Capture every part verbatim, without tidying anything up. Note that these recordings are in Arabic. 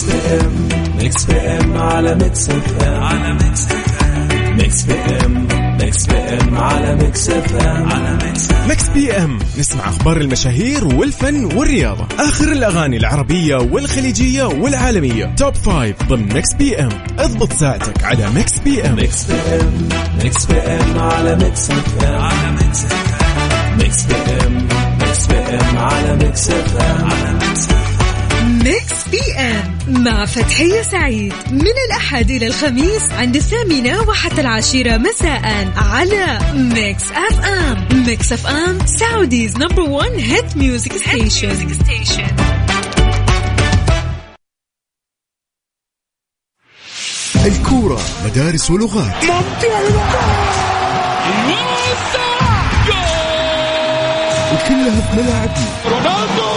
بي ام ميكس بي ام على ميكس اف ام على ميكس اف ام ميكس بي ام ميكس بي ام على ميكس اف ام على ميكس ميكس بي ام نسمع اخبار المشاهير والفن والرياضه، اخر الاغاني العربيه والخليجيه والعالميه، توب فايف ضمن ميكس بي ام. اضبط ساعتك على ميكس بي ام. ميكس بي ام ميكس بي ام على ميكس اف ام على ميكس اف ام ميكس بي ام ميكس بي ام على ميكس اف ام على ميكس اف ام. ميكس بي ام مع فتحية سعيد من الأحد إلى الخميس عند الثامنة وحتى العاشرة مساء على ميكس اف ام. ميكس اف ام سعوديز نمبر وان هيت ميوزك ستيشن. الكورة مدارس ولغات، وكلها في ملاعبنا. رونالدو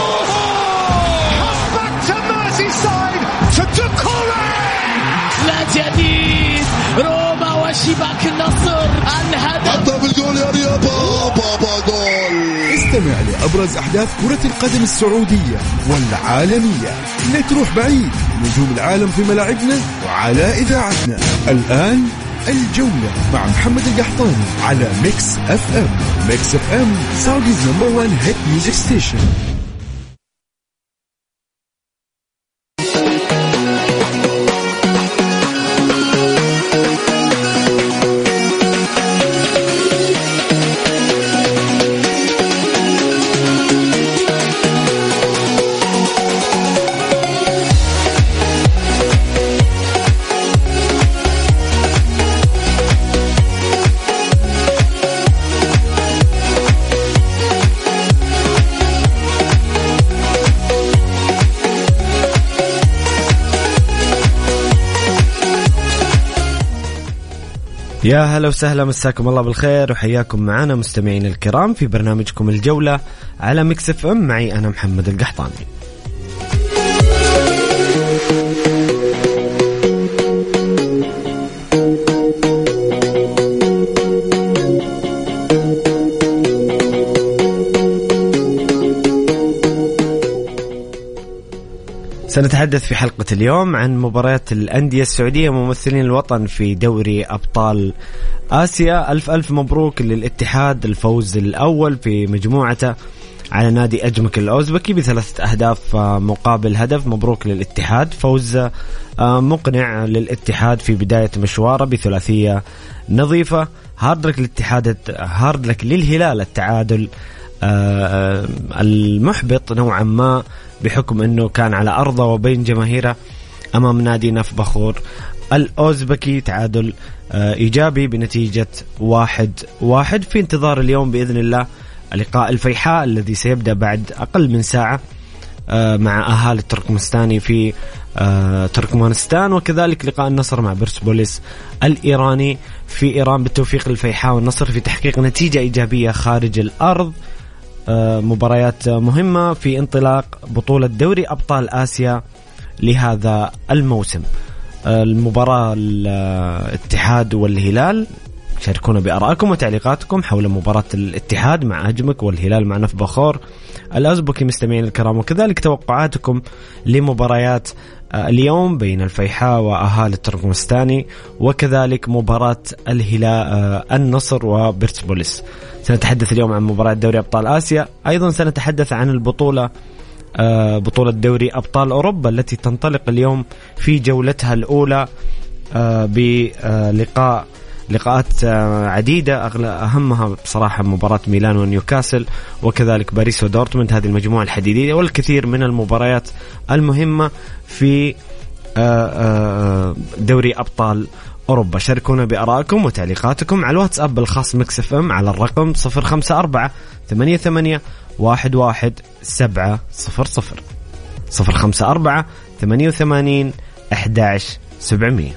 لا جديد روما وشباك النصر الهدف بالجول يا رياض بابا جول. استمع لأبرز أحداث كرة القدم السعودية والعالمية. لا تروح بعيد، نجوم العالم في ملاعبنا وعلى إذاعتنا. الآن الجولة مع محمد القحطاني على ميكس اف ام. ميكس اف ام سعوديز نمبر وان هيت ميوزك ستيشن. يا هلا وسهلا، مساكم الله بالخير وحياكم معنا مستمعين الكرام في برنامجكم الجولة على ميكس اف ام. معي أنا محمد القحطاني. سنتحدث في حلقة اليوم عن مباريات الأندية السعودية ممثلين الوطن في دوري أبطال آسيا. ألف ألف مبروك للاتحاد الفوز الأول في مجموعته على نادي أجمك الأوزبكي بثلاثة أهداف مقابل هدف. مبروك للاتحاد، فوز مقنع للاتحاد في بداية مشواره بثلاثية نظيفة. هاردلك للاتحاد، هاردلك للهلال التعادل المحبط نوعا ما بحكم أنه كان على أرضه وبين جماهيره أمام نادي نف بخور الأوزبكي. تعادل إيجابي بنتيجة واحد واحد. في انتظار اليوم بإذن الله لقاء الفيحاء الذي سيبدأ بعد أقل من ساعة مع أهالي التركمانستاني في تركمانستان، وكذلك لقاء النصر مع بيرسبوليس الإيراني في إيران. بالتوفيق للفيحاء والنصر في تحقيق نتيجة إيجابية خارج الأرض. مباريات مهمة في انطلاق بطولة دوري أبطال آسيا لهذا الموسم. المباراة الاتحاد والهلال، شاركونا بآرائكم وتعليقاتكم حول مباراة الاتحاد مع أجمك والهلال مع نف بخور الأوزبكي مستمعين الكرام، وكذلك توقعاتكم لمباريات اليوم بين الفيحاء وأهالي التركمانستاني، وكذلك مباراة الهلال النصر وبيرسبوليس. سنتحدث اليوم عن مباراة دوري أبطال آسيا. أيضا سنتحدث عن البطولة بطولة دوري أبطال أوروبا التي تنطلق اليوم في جولتها الأولى بلقاء لقاءات عديدة، أهمها بصراحة مباراة ميلان ونيوكاسل وكذلك باريس ودورتموند. هذه المجموعة الحديدية والكثير من المباريات المهمة في دوري أبطال أوروبا. شاركونا بآرائكم وتعليقاتكم على الواتساب الخاص ميكس اف ام على الرقم صفر خمسة أربعة ثمانية ثمانية واحد واحد سبعة صفر صفر صفر خمسة أربعة ثمانية ثمانين أحد عشر سبعمية.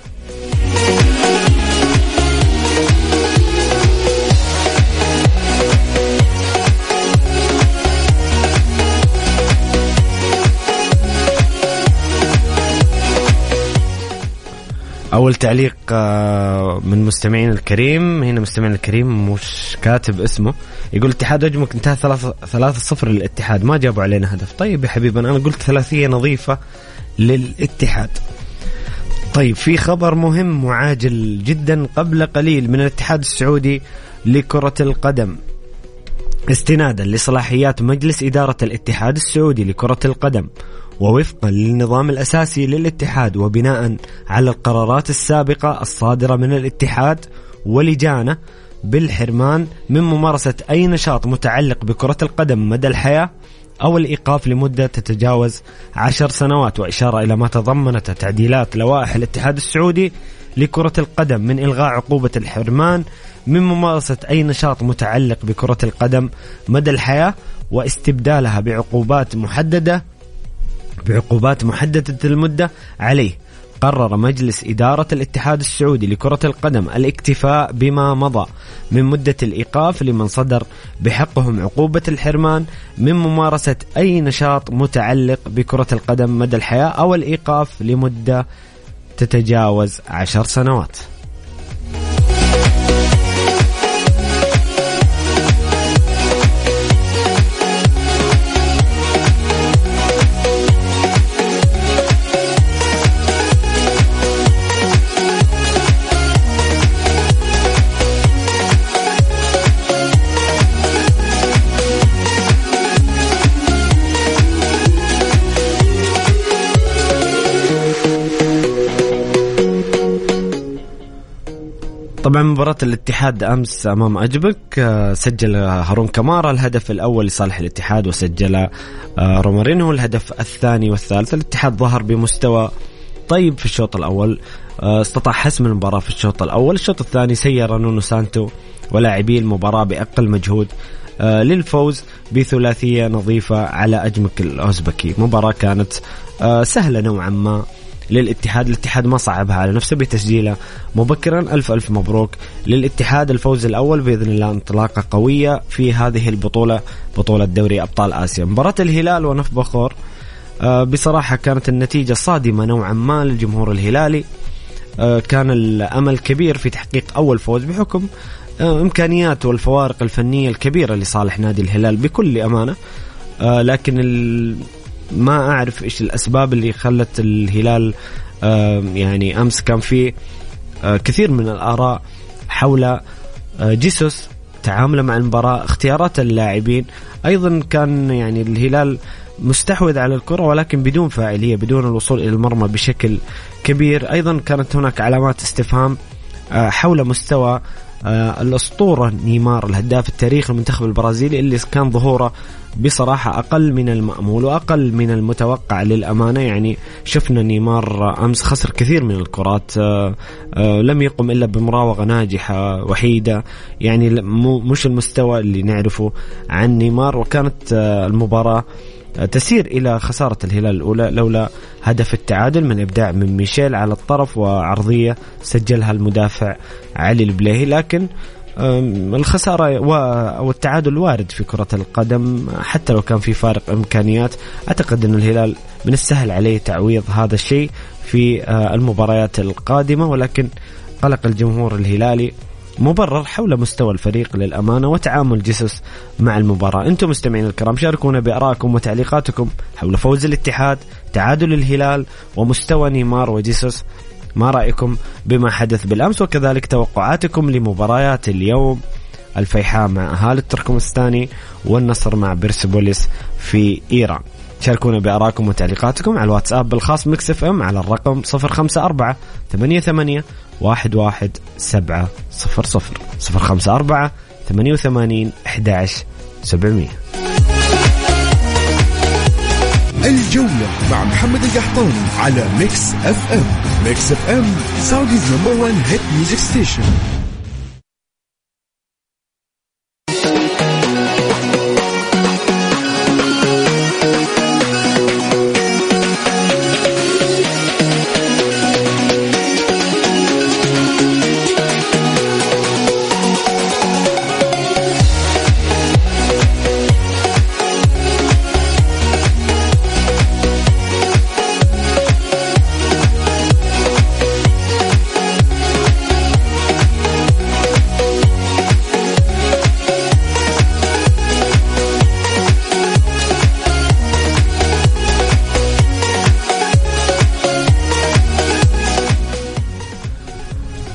أول تعليق من مستمعين الكريم، هنا مستمعين الكريم مش كاتب اسمه، يقول اتحاد أجمك انتهى ثلاثة صفر للاتحاد، ما جابوا علينا هدف. طيب يا حبيبنا، أنا قلت ثلاثية نظيفة للاتحاد. طيب في خبر مهم وعاجل جدا قبل قليل من الاتحاد السعودي لكرة القدم. استنادا لصلاحيات مجلس إدارة الاتحاد السعودي لكرة القدم ووفقا للنظام الأساسي للاتحاد وبناء على القرارات السابقة الصادرة من الاتحاد ولجانه بالحرمان من ممارسة أي نشاط متعلق بكرة القدم مدى الحياة أو الإيقاف لمدة تتجاوز عشر سنوات، وإشارة إلى ما تضمنت تعديلات لوائح الاتحاد السعودي لكرة القدم من إلغاء عقوبة الحرمان من ممارسة أي نشاط متعلق بكرة القدم مدى الحياة واستبدالها بعقوبات محددة بعقوبات محددة المدة عليه. قرر مجلس إدارة الاتحاد السعودي لكرة القدم الاكتفاء بما مضى من مدة الإيقاف لمن صدر بحقهم عقوبة الحرمان من ممارسة أي نشاط متعلق بكرة القدم مدى الحياة أو الإيقاف لمدة تتجاوز عشر سنوات. طبعا مباراة الاتحاد أمس أمام أجبك سجل هارون كمارا الهدف الأول لصالح الاتحاد وسجل رومارينو الهدف الثاني والثالث. الاتحاد ظهر بمستوى طيب في الشوط الأول، استطاع حسم المباراة في الشوط الأول. الشوط الثاني سير نونو سانتو ولاعبي المباراة بأقل مجهود للفوز بثلاثية نظيفة على أجمك الأوزبكي. مباراة كانت سهلة نوعا ما للاتحاد، الاتحاد ما صعبها على نفسه بتسجيله مبكرا. ألف ألف مبروك للاتحاد، الفوز الأول بإذن الله، انطلاقة قوية في هذه البطولة، بطولة دوري أبطال آسيا. مباراة الهلال ونفط بخور بصراحة كانت النتيجة صادمة نوعا ما للجمهور الهلالي. كان الأمل كبير في تحقيق أول فوز بحكم إمكانيات والفوارق الفنية الكبيرة لصالح نادي الهلال بكل أمانة، لكن ال ما أعرف إيش الأسباب اللي خلت الهلال يعني أمس كان فيه كثير من الآراء حول جيسوس تعامله مع المباراة، اختيارات اللاعبين. أيضا كان يعني الهلال مستحوذ على الكرة ولكن بدون فاعلية، بدون الوصول إلى المرمى بشكل كبير. أيضا كانت هناك علامات استفهام حول مستوى الأسطورة نيمار الهداف التاريخي المنتخب البرازيلي اللي كان ظهوره بصراحة أقل من المأمول وأقل من المتوقع للأمانة. يعني شفنا نيمار أمس خسر كثير من الكرات، لم يقم إلا بمراوغة ناجحة وحيدة، يعني مش المستوى اللي نعرفه عن نيمار. وكانت المباراة تسير إلى خسارة الهلال الأولى لولا هدف التعادل من إبداع من ميشيل على الطرف وعرضية سجلها المدافع علي البليهي. لكن الخسارة والتعادل وارد في كرة القدم حتى لو كان في فارق إمكانيات. أعتقد أن الهلال من السهل عليه تعويض هذا الشيء في المباريات القادمة، ولكن قلق الجمهور الهلالي مبرر حول مستوى الفريق للأمانة وتعامل جيسوس مع المباراة. أنتم مستمعين الكرام شاركونا بآرائكم وتعليقاتكم حول فوز الاتحاد، تعادل الهلال، ومستوى نيمار وجيسوس. ما رأيكم بما حدث بالأمس، وكذلك توقعاتكم لمباريات اليوم، الفيحاء مع أهالي التركمانستاني والنصر مع بيرسبوليس في إيران. شاركونا بآرائكم وتعليقاتكم على الواتساب الخاص ميكس اف ام على الرقم صفر خمسة أربعة ثمانية ثمانية واحد واحد سبعة صفر صفر صفر خمسة أربعة ثمانية وثمانين أحد عشر سبعمية. الجولة مع محمد القحطاني على ميكس اف ام. ميكس اف ام سعوديز نمبر وان هيت ميوزك ستيشن.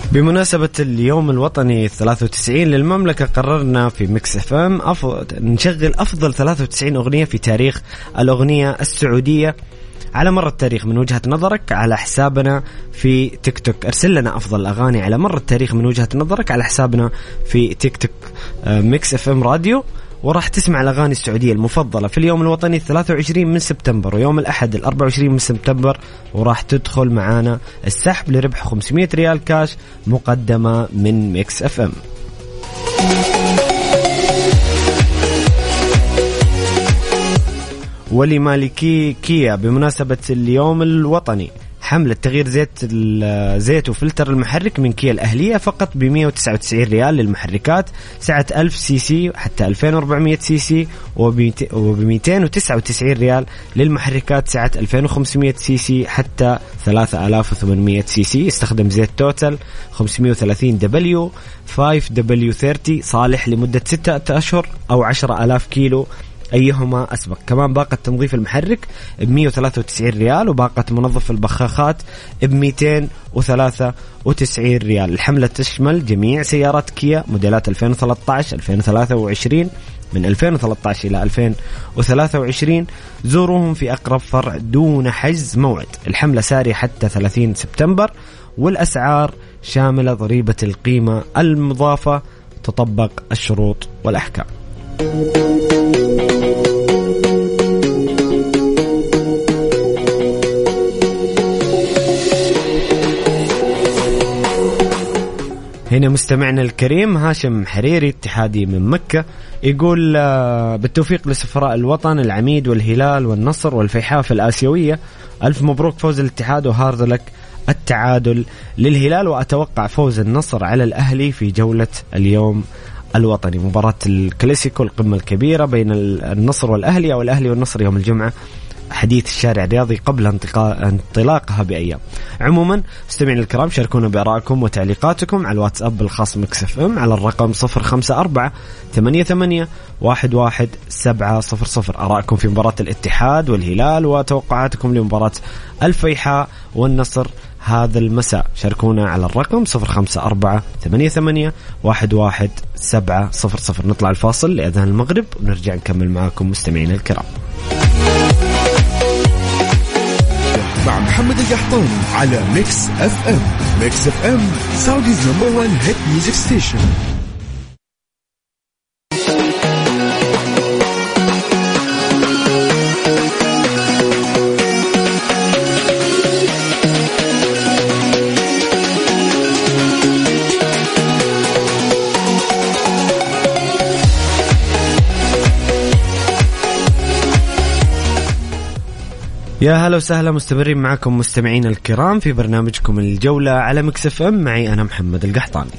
بمناسبة اليوم الوطني ثلاثة وتسعين للمملكة قررنا في ميكس اف ام أف... نشغل أفضل ثلاثة وتسعين أغنية في تاريخ الأغنية السعودية على مر التاريخ من وجهة نظرك على حسابنا في تيك توك. ارسل لنا أفضل الأغاني على مر التاريخ من وجهة نظرك على حسابنا في تيك توك ميكس اف ام راديو، وراح تسمع الأغاني السعودية المفضلة في اليوم الوطني الثلاثة وعشرين من سبتمبر ويوم الأحد الأربعة وعشرين من سبتمبر، وراح تدخل معانا السحب لربح خمسمائة ريال كاش مقدمة من ميكس اف ام. ولمالكي كيا بمناسبة اليوم الوطني حملة تغيير زيت الزيت وفلتر المحرك من كيا الأهلية فقط ب مئة وتسعة وتسعين ريال للمحركات سعة ألف سي سي حتى ألفين وأربعمائة سي سي، وب مئتين وتسعة وتسعين ريال للمحركات سعة ألفين وخمسمائة سي سي حتى ثلاثة آلاف وثمانمائة سي سي. يستخدم زيت توتال خمسمائة وثلاثين دبليو خمسة دبليو ثلاثين صالح لمدة ستة أشهر أو عشرة آلاف كيلو أيهما أسبق. كمان باقة تنظيف المحرك ب مئة وثلاثة وتسعين ريال وباقة منظف البخاخات ب مئتين وثلاثة وتسعين ريال. الحملة تشمل جميع سيارات كيا موديلات ألفين وثلاثة عشر ألفين وثلاثة وعشرين من ألفين وثلاثة عشر إلى ألفين وثلاثة وعشرين. زوروهم في أقرب فرع دون حجز موعد. الحملة سارية حتى ثلاثين سبتمبر والأسعار شاملة ضريبة القيمة المضافة، تطبق الشروط والأحكام. هنا مستمعنا الكريم هاشم حريري اتحادي من مكة يقول بالتوفيق لسفراء الوطن العميد والهلال والنصر والفيحاء في الآسيوية، ألف مبروك فوز الاتحاد وهارد لك التعادل للهلال، وأتوقع فوز النصر على الأهلي في جولة اليوم الوطني. مباراة الكلاسيكو القمة الكبيرة بين النصر والأهلي أو الأهلي والنصر يوم الجمعة، حديث الشارع الرياضي قبل انطلاقها بأيام. عموما استمعوا الكرام، شاركونا بآرائكم وتعليقاتكم على الواتساب الخاص ميكس اف ام على الرقم صفر خمسة أربعة ثمانية ثمانية واحد واحد سبعة صفر صفر. آرائكم في مباراة الاتحاد والهلال وتوقعاتكم لمباراة الفيحاء والنصر هذا المساء. شاركونا على الرقم صفر خمسة أربعة ثمانية ثمانية واحد واحد سبعة صفر صفر. نطلع الفاصل لأذان المغرب ونرجع نكمل معكم مستمعين الكرام مع محمد القحطاني على ميكس اف ام. ميكس اف ام سعوديز نمبر وان هيت ميوزك ستيشن. يا هلا وسهلا، مستمرين معكم مستمعين الكرام في برنامجكم الجولة على ميكس اف ام، معي أنا محمد القحطاني.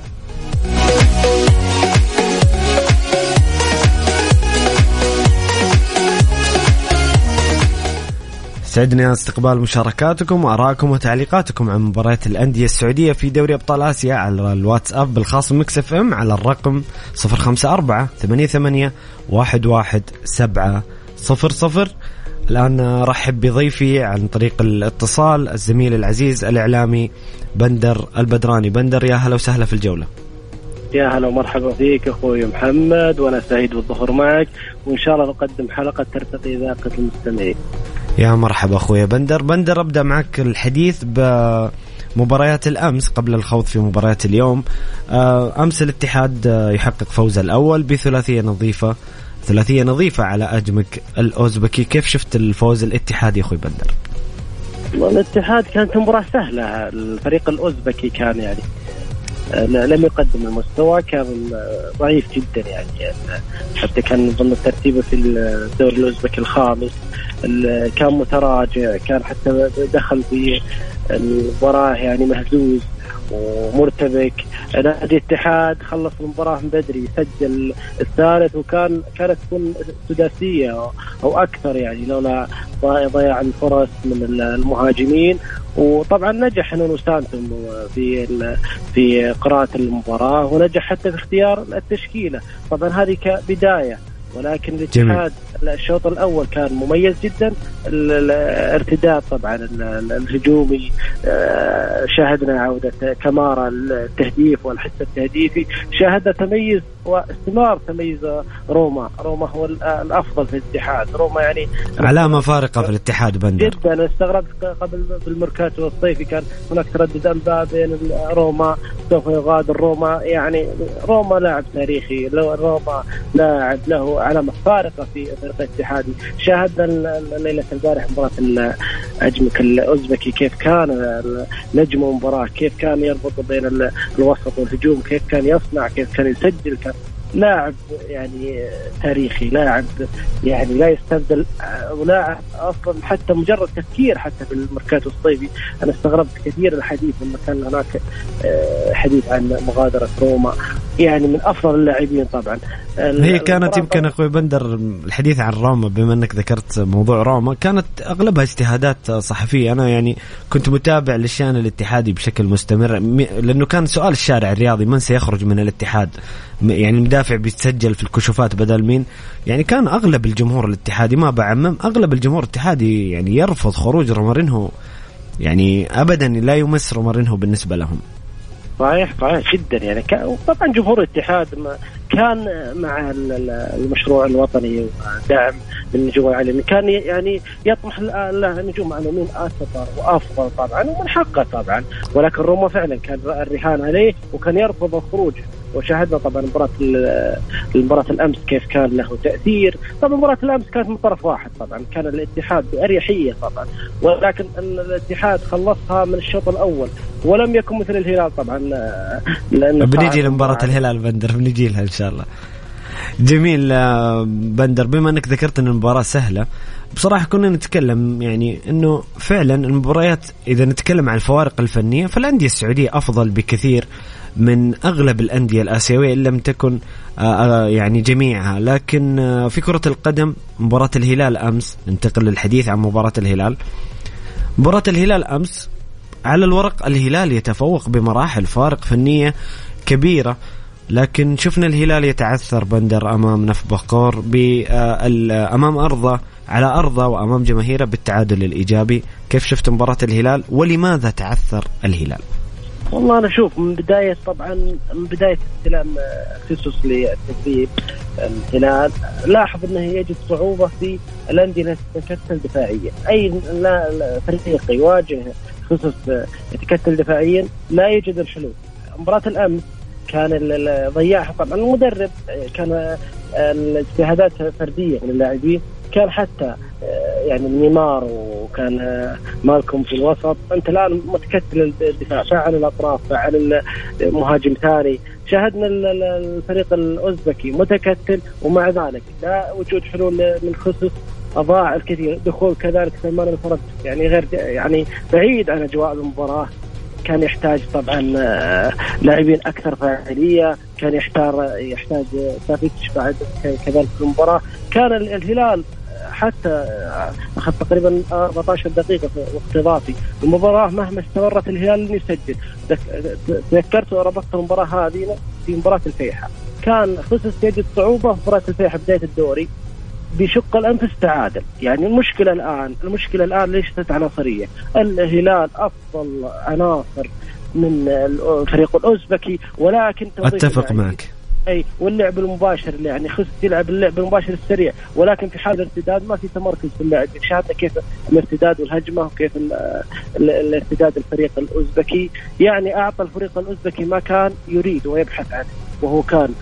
سعدنا استقبال مشاركاتكم وآرائكم وتعليقاتكم عن مباريات الأندية السعودية في دوري أبطال آسيا على الواتساب بالخاص ميكس اف ام على الرقم صفر خمسة أربعة ثمانية ثمانية واحد واحد سبعة صفر صفر. الآن رحب بضيفي عن طريق الاتصال الزميل العزيز الإعلامي بندر البدراني. بندر يا هلا وسهلا في الجولة. يا هلا ومرحبا فيك أخوي محمد، وأنا سعيد بالظهور معك، وإن شاء الله نقدم حلقة ترتقي ذاقة المستمعين. يا مرحبا أخوي بندر. بندر أبدأ معك الحديث بمباريات الأمس قبل الخوض في مباريات اليوم. أمس الاتحاد يحقق فوز الأول بثلاثية نظيفة ثلاثية نظيفة على أجمك الأوزبكي. كيف شفت الفوز الاتحادي أخوي بندر؟ الاتحاد كانت مباراة سهلة. الفريق الأوزبكي كان يعني لم يقدم المستوى، كان ضعيف جدا يعني، حتى كان ضمن الترتيب في الدوري الأوزبكي الخامس، كان متراجع، كان حتى دخل في المباراة يعني مهزوز ومرتبك. نادي الاتحاد خلص المباراة من بدري، سجل الثالث، وكان كانت تكون سداسية أو أكثر يعني لولا ضياع الفرص من المهاجمين. وطبعا نجح نونو سانتو في في قراءة المباراة، ونجح حتى في اختيار التشكيلة. طبعا هذه كبداية، ولكن الاتحاد الشوط الأول كان مميز جدا. الارتداد طبعا الهجومي، شاهدنا عودة كمارا التهديف والحس التهديفي، شاهدنا تميز واستمرار تميز روما. روما هو الأفضل في الاتحاد. روما يعني علامة فارقة في الاتحاد بندر جدا. استغربت قبل بالميركاتو الصيفي كان هناك تردد أنباء بين روما سوف يغادر روما. يعني روما لاعب تاريخي، لو روما لاعب له علامة فارقة في فريق الاتحادي. شاهدنا الليلة البارح مباراة أجمك الأوزبكي كيف كان نجم المباراة، كيف كان يربط بين الوسط والهجوم، كيف كان يصنع، كيف كان يسجل. كان لاعب يعني تاريخي، لاعب يعني لا يستبدل، ولاعب أصلا حتى مجرد تفكير حتى في الميركاتو الصيفي. أنا استغربت كثير الحديث لما كان هناك حديث عن مغادرة روما، يعني من أفضل اللاعبين طبعا. هي كانت يمكن أخوي بندر الحديث عن روما، بما أنك ذكرت موضوع روما، كانت أغلبها اجتهادات صحفية. أنا يعني كنت متابع للشأن الاتحادي بشكل مستمر، لأنه كان سؤال الشارع الرياضي من سيخرج من الاتحاد، يعني مدافع بيتسجل في الكشوفات بدل مين. يعني كان أغلب الجمهور الاتحادي، ما بعمم، أغلب الجمهور الاتحادي يعني يرفض خروج رومارينهو، يعني أبدا لا يمس رومارينهو بالنسبة لهم. صحيح صحيح جدا. يعني طبعا جمهور الاتحاد كان مع المشروع الوطني ودعم للنجوم العالميين، كان يعني يطمح النجوم العالميين أكثر وأفضل طبعا ومن حقه طبعا. ولكن روما فعلا كان الرهان عليه وكان يرفض الخروج. وشاهدنا طبعا مباراة المباراة الأمس كيف كان له تأثير. طبعا مباراة الأمس كانت من طرف واحد، طبعا كان الاتحاد بأريحية طبعا، ولكن الاتحاد خلصها من الشوط الأول ولم يكن مثل الهلال طبعا. بنيجي لمباراة الهلال بندر، بنيجي لها إن شاء الله. جميل بندر، بما أنك ذكرت أن المباراة سهلة، بصراحة كنا نتكلم يعني أنه فعلا المباريات إذا نتكلم عن الفوارق الفنية فالأندية السعودية أفضل بكثير من أغلب الأندية الآسيوية إن لم تكن يعني جميعها. لكن في كرة القدم مباراة الهلال أمس، ننتقل للحديث عن مباراة الهلال. مباراة الهلال أمس على الورق الهلال يتفوق بمراحل، فارق فنية كبيرة، لكن شفنا الهلال يتعثر بندر أمام نفس بخور أمام أرضه على أرضه وأمام جماهيره بالتعادل الإيجابي. كيف شفت مباراة الهلال ولماذا تعثر الهلال؟ والله أنا أشوف من بداية طبعا من بداية استلام خصوص للتدريب الهلال لاحظ أنه يجد صعوبة في الأندية التي تتكتل دفاعيا. أي فريق يواجه خصوص يتكتل دفاعيا لا يجد الحلول. مباراة الأمس كان ضيعها طبعا المدرب، كان الاجتهادات فردية من اللاعبين، كان حتى يعني نيمار وكان مالكم في الوسط. أنت الآن متكتل الدفاع، فعل الأطراف، فعل المهاجم ثاني. شاهدنا الفريق الأوزبكي متكتل ومع ذلك لا وجود حلول من خصوص، أضاع الكثير. دخول كذلك سلمان الفرج يعني غير يعني بعيد عن أجواء المباراة، كان يحتاج طبعا لاعبين أكثر فاعلية، كان يحتاج يحتاج سافيتش بعد كذلك في المباراة. كان الهلال حتى أخذ تقريبا أربعة عشر دقيقة في وقت إضافي المباراة، مهما استمرت الهلال لن يسجل. تذكرت وربطت المباراة هذه في مباراة الفيحة، كان خصوص يجد صعوبة في مباراة الفيحة بداية الدوري بشق الأنفس تعادل. يعني المشكلة الآن المشكلة الآن ليست عناصرية. الهلال أفضل عناصر من الفريق الأوزبكي، ولكن أتفق يعني معك. أي واللعب المباشر يعني خصوص يلعب اللعب المباشر السريع، ولكن في حال الارتداد ما في تمركز في اللعب. شاهدنا كيف الارتداد والهجمة وكيف الارتداد الفريق الأوزبكي، يعني أعطى الفريق الأوزبكي ما كان يريد ويبحث عنه، وهو كان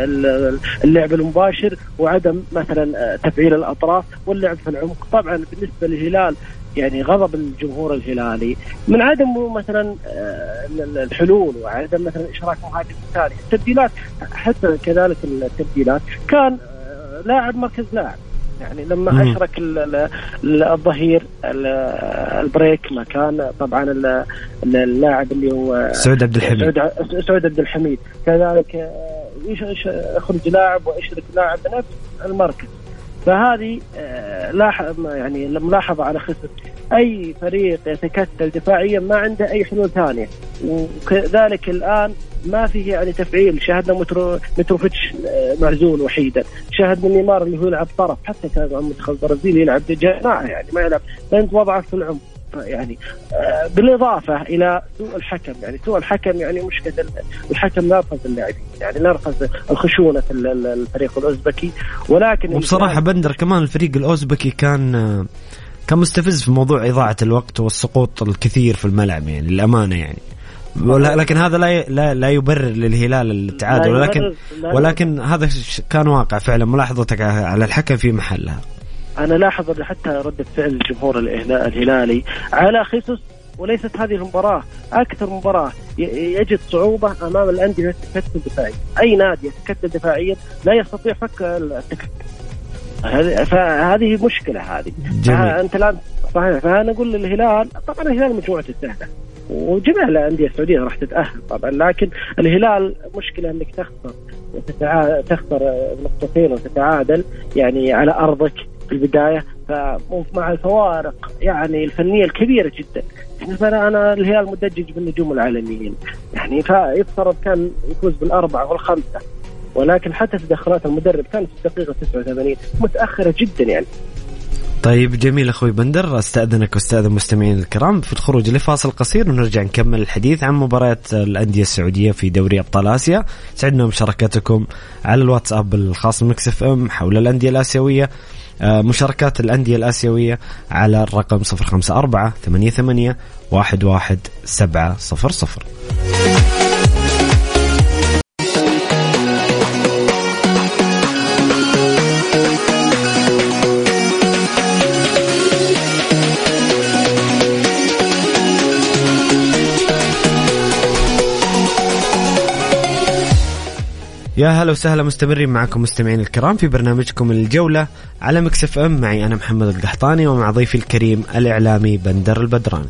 اللعب المباشر وعدم مثلا تفعيل الأطراف واللعب في العمق. طبعا بالنسبة للهلال يعني غضب الجمهور الهلالي من عدم مثلا الحلول وعدم مثلا إشراك مهاجم ثاني. التبديلات حتى كذلك التبديلات كان لاعب مركز لاعب، يعني لما م. أشرك الظهير البريك مكان طبعا اللاعب اللي هو سعود عبد الحميد سعود عبد الحميد كذلك يخرج لاعب ويشرك لاعب بنفس المركز. فهذه لاحظ يعني ملاحظة على خصوص أي فريق يتكتل دفاعيا ما عنده أي حلول ثانية، وكذلك الآن ما فيه يعني تفعيل. شاهدنا مترو متروفيتش معزول وحيدا، شاهد من نيمار اللي هو يلعب طرف، حتى كان منتخب البرازيل يلعب جناح يعني ما يلعب، فانت وضعه في العمق يعني. آه بالإضافة إلى سوء الحكم، يعني سوء الحكم يعني مشكلة الحكم لا يرفض اللاعبين، يعني لا يرفض الخشونة في الفريق الأوزبكي. ولكن وبصراحة بندر كمان الفريق الأوزبكي كان كان مستفز في موضوع إضاعة الوقت والسقوط الكثير في الملعب يعني للأمانة يعني. لكن هذا لا لا لا يبرر للهلال التعادل، ولكن ولكن هذا كان واقع فعلا. ملاحظتك على الحكم في محلها. أنا لاحظ حتى ردة فعل الجمهور الهلالي على خيسوس، وليست هذه المباراة أكثر مباراة يجد صعوبة أمام الأندية تتكتل دفاعيا. أي نادي يتكتل دفاعيا لا يستطيع فك التكتل، فهذه مشكلة هذه. أنت الآن صحيح، فأنا أقول للهلال طبعا الهلال مجموعته سهلة وجميع الأندية السعودية راح تتأهل طبعا، لكن الهلال مشكلة أنك تخسر وتتع... تخسر نقطتين وتتعادل يعني على أرضك في البداية، فمع الفوارق يعني الفنية الكبيرة جدا. فأنا أنا الهلال مدجج بالنجوم العالميين يعني، فيفترض كان يفوز بالأربعة والخمسة، ولكن حتى تدخلات المدرب كانت في الدقيقة تسعة وثمانين متأخرة جدا يعني. طيب جميل أخوي بندر، أستأذنك واستأذن مستمعين الكرام في الخروج لفاصل قصير ونرجع نكمل الحديث عن مباريات الأندية السعودية في دوري أبطال آسيا. سعدنا مشاركتكم على الواتساب الخاص بمكس اف ام حول الأندية الآسيوية، مشاركات الأندية الآسيوية على الرقم صفر خمسة أربعة ثمانية ثمانية واحد واحد سبعة صفر صفر. يا هلا وسهلا، مستمرين معكم مستمعين الكرام في برنامجكم الجولة على مكس اف ام، معي أنا محمد القحطاني ومع ضيفي الكريم الإعلامي بندر البدراني.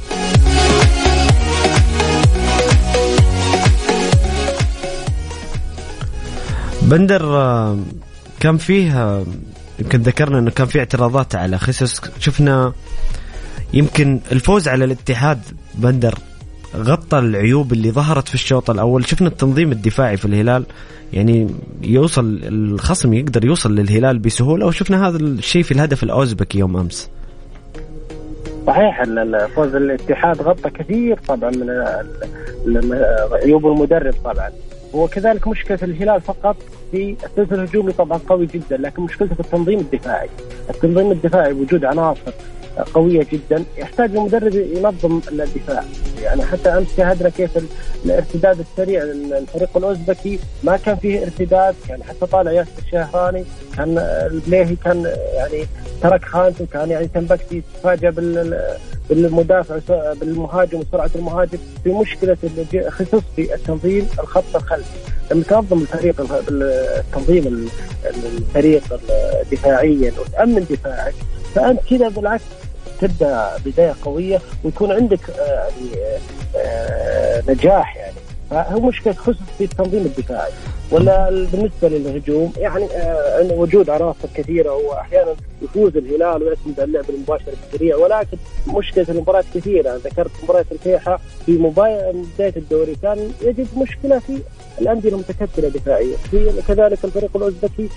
بندر، كان فيه يمكن ذكرنا أنه كان فيه اعتراضات على خيسوس، شفنا يمكن الفوز على الاتحاد بندر غطى العيوب اللي ظهرت في الشوط الأول. شفنا التنظيم الدفاعي في الهلال يعني يوصل الخصم يقدر يوصل للهلال بسهولة، وشفنا هذا الشيء في الهدف الأوزبكي يوم أمس. صحيح، فوز الاتحاد غطى كثير طبعا من عيوب المدرب طبعا، وكذلك مشكلة الهلال فقط في الثلث الهجومي طبعا قوي جدا، لكن مشكلته في التنظيم الدفاعي. التنظيم الدفاعي وجود عناصر قوية جدا، يحتاج المدرب ينظم الدفاع يعني. حتى أمس شاهدنا كيف الارتداد السريع الفريق الأوزبكي ما كان فيه ارتداد يعني، حتى طالع ياسر الشهراني كان البليهي كان يعني ترك خانته، كان يعني تنبكتي تفاجأ بالمدافع بالمهاجم وسرعة المهاجم. في مشكلة خصوص في التنظيم الخط الخلفي، لما تنظم الفريق التنظيم الفريق دفاعيا وتأمن دفاعك، فأنت كذا بالعكس تبدأ بداية قوية ويكون عندك يعني نجاح يعني. فهو مشكلة خصوص في التنظيم الدفاعي. ولا بالنسبة للهجوم يعني وجود عناصر كثيرة، وأحيانا يفوز الهلال ويعتمد على اللعب المباشر السريع، ولكن مشكلة المباريات كثيرة. ذكرت مباراة الفيحة في بداية الدوري كان يجد مشكلة في الأندية المتكتلة دفاعيا، في كذلك الفريق الأوزبكي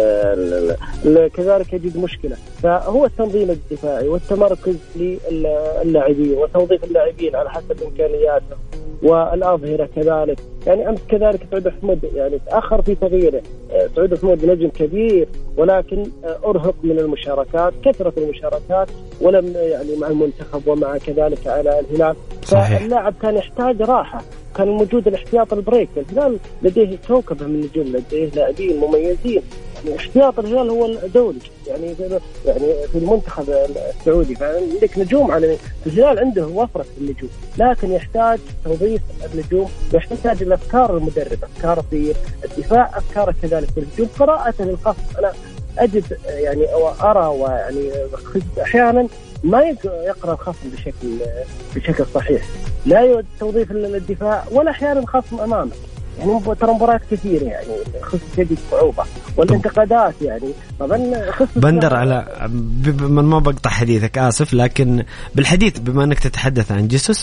كذلك يجد مشكلة. فهو التنظيم الدفاعي والتمركز للاعبين وتوظيف اللاعبين على حسب إمكانياتهم، والأظهرة كذلك يعني. أمس كذلك سعود حمود يعني تأخر في تغييره. سعود حمود نجم كبير، ولكن أرهق من المشاركات، كثرة المشاركات، ولم يعني مع المنتخب ومع كذلك على الهلال. فاللاعب كان يحتاج راحة، كان موجود الاحتياط البريك. الهلال لديه كوكب من النجوم، لديه لاعبين مميزين يعني. احتياط الهلال هو الدولي يعني يعني في المنتخب السعودي، فعندك نجوم عالميين. الهلال عنده وفرة النجوم، لكن يحتاج توظيف النجوم، يحتاج الافكار المدرب، افكار في الدفاع، افكار كذلك في الهجوم، قراءة للخصم. انا اجد يعني ارى ويعني احيانا ما يقرأ الخصم بشكل بشكل صحيح، لا توظيف الدفاع ولا أحيانا الخصم أمامك يعني. ترى مباريات كثيرة يعني خصم يجد صعوبة والانتقادات يعني. طبعا بندر على من ما بقطع حديثك آسف، لكن بالحديث بما أنك تتحدث عن جيسوس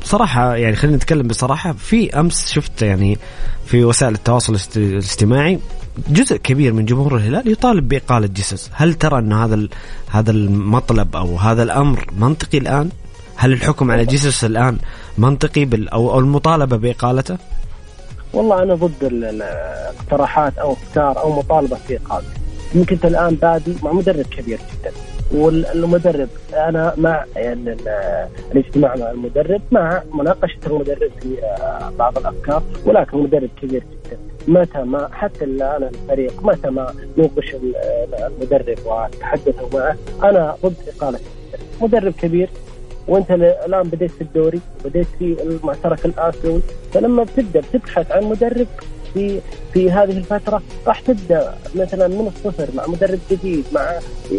صراحة يعني خلينا نتكلم بصراحة، في أمس شفت يعني في وسائل التواصل الاجتماعي جزء كبير من جمهور الهلال يطالب بإقالة جيسوس. هل ترى أن هذا هذا المطلب أو هذا الأمر منطقي الآن؟ هل الحكم على جيسوس الآن منطقي بال أو المطالبة بإقالته؟ والله أنا ضد الاقتراحات أو افكار أو مطالبة بإقالته. يمكن الآن بادي مع مدرب كبير جدا، والمدرب أنا مع يعني الاجتماع مع المدرب، مع مناقشة المدرب في بعض الأفكار، ولكن مدرب كبير جدا. متى ما حتى الآن الفريق متى ما نوقش المدرب وتحدثوا معه، أنا ضد إقالة مدرب كبير. وانت الان بديت في الدوري وبديت في المعترك الآسيوي، فلما بتبدا بتبحث عن مدرب في في هذه الفتره راح تبدا مثلا من الصفر مع مدرب جديد، مع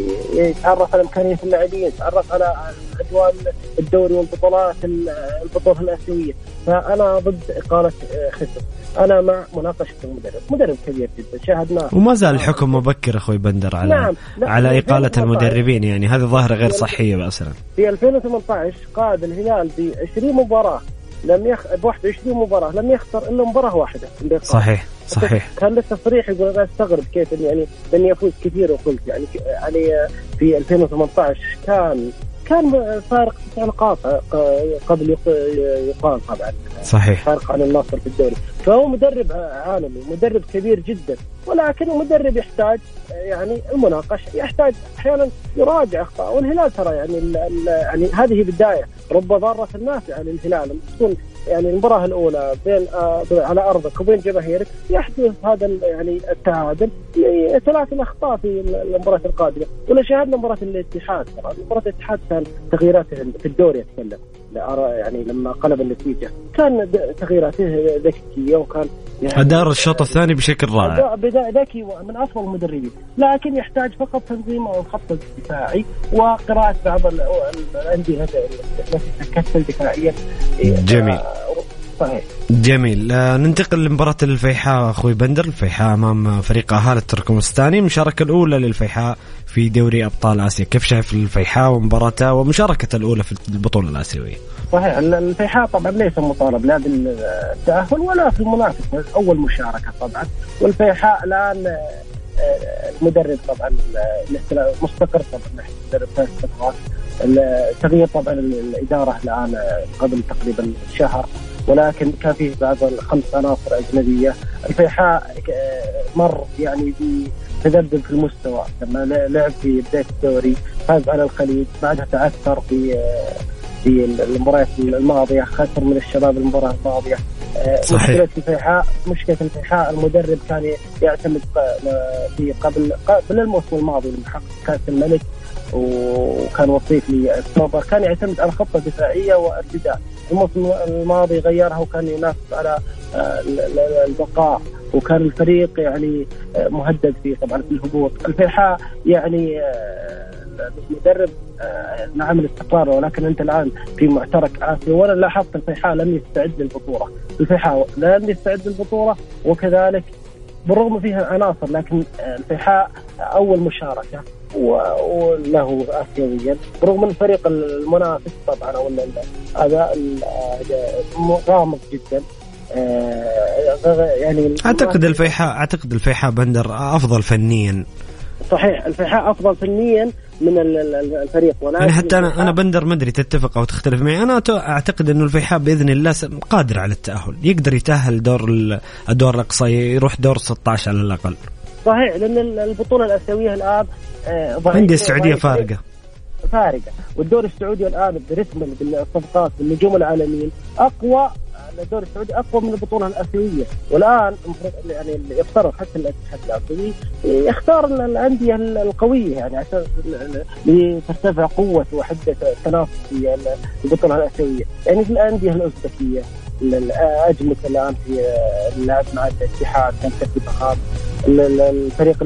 يتعرف على امكانيات اللاعبين، يتعرف على اجواء الدوري والبطولات البطولات الآسيوية. فانا ضد اقاله خسر، انا مع مناقشه المدرب، مدرب كبير جدا شاهدناه. وما زال الحكم مبكر اخوي بندر على نعم. على اقاله المدربين، يعني هذه ظاهره غير صحيه مثلا. في ألفين وثمانية عشر قاد الهلال ب عشرين مباراه لم يخ ب واحد وعشرين مباراه لم يخسر الا مباراه واحده. صحيح صحيح. كان لسه صريح يقول انا استغرب كيف يعني لن يفوز كثير، وقلت يعني علي في ألفين وثمانية عشر كان كان فارق تسع نقاط قبل يقال طبعا. صحيح. فارق عن النصر في الدوري. فهو مدرب عالمي، مدرب كبير جدا، ولكن المدرب يحتاج يعني المناقشة، يحتاج أحيانا يراجع أخطاء. والهلال ترى يعني يعني هذه بداية رب ضارة النافعة للهلال. تكون يعني المباراة الأولى بين آه على أرضك وبين جماهيرك يحدث هذا يعني التعادل، ثلاث الأخطاء في المباراة القادمة. ولا شاهدنا مباراة الاتحاد، ترى مباراة الاتحاد كان تغييراته في الدوري أتكلم يعني لما قلب النتيجة كان تغييراته ذكية، وكان يعني أدار الشوط الثاني بشكل رائع، ذكي ومن أفضل المدربين، لكن يحتاج فقط تنظيم والخط الدفاعي وقراءة بعض الأندية التي تكسل دفاعيا. جميل. صحيح. جميل. ننتقل لمباراة الفيحاء أخوي بندر. الفيحاء أمام فريق أهالي التركمانستاني، المشاركة الأولى للفيحاء في دوري أبطال آسيا. كيف شايف الفيحاء ومباراته ومشاركته الأولى في البطولة الآسيوية؟ صحيح. الفيحاء طبعا ليس مطالب لا بالتأهل ولا في المنافسة، أول مشاركة طبعا. والفيحاء الآن المدرب طبعا مستقر طبعا، مدرب ثلاث سنوات. التغيير طبعا الإدارة الآن قبل تقريبا شهر، ولكن كان فيه بعض الخمس عناصر أجنبية. الفيحاء مر يعني بتذبذب في المستوى، لما لعب في بداية الدوري فاز على الخليج، بعدها تعثر في في المباريات الماضية، خسر من الشباب المباراة الماضية. مشكلة الفيحاء مشكلة الفيحاء المدرب كان يعتمد في قبل قبل الموسم الماضي لما حقق كأس الملك وكان وصيف للسوبر، كان يعتمد على خطة دفاعية وارتداد. الموسم الماضي غيرها وكان ينافس على البقاء، وكان الفريق يعني مهدد في طبعا في الهبوط. الفيحاء يعني المدرب نعم الاستقرار، ولكن أنت الآن في معترك آسيا، وأنا لاحظت الفيحاء لم يستعد للبطولة. الفيحاء لم يستعد للبطولة، وكذلك بالرغم فيها عناصر، لكن الفيحاء أول مشاركة وله آسيويا، برغم من الفريق المنافس طبعا أو هذا غامض جدا. يعني أعتقد الفيحاء أعتقد الفيحاء بندر أفضل فنيا. صحيح، الفيحاء أفضل فنيا من الفريق، ولكن يعني حتى أنا أنا بندر ما أدري تتفق أو تختلف معي. أنا أعتقد إنه الفيحاء بإذن الله قادر على التأهل، يقدر يتأهل دور الدور الأقصى، يروح دور ستة عشر على الأقل. صحيح، لأن البطولة الآسيوية الآن عندي السعودية فارقة فارقة والدوري السعودي الآن برسم بالصفقات بالنجوم العالميين أقوى. الدوري السعودي أقوى من البطولة الآسيوية، والآن يعني يفترض حتى الاتحاد الآسيوي يختار الأندية القوية يعني عشان لترتفع قوة وحدة التنافس في البطولة الآسيوية. يعني في الأندية الأوزبكية أجمل الآن في اللعب مع الاتحاد كان ترتيب خاص. الفريق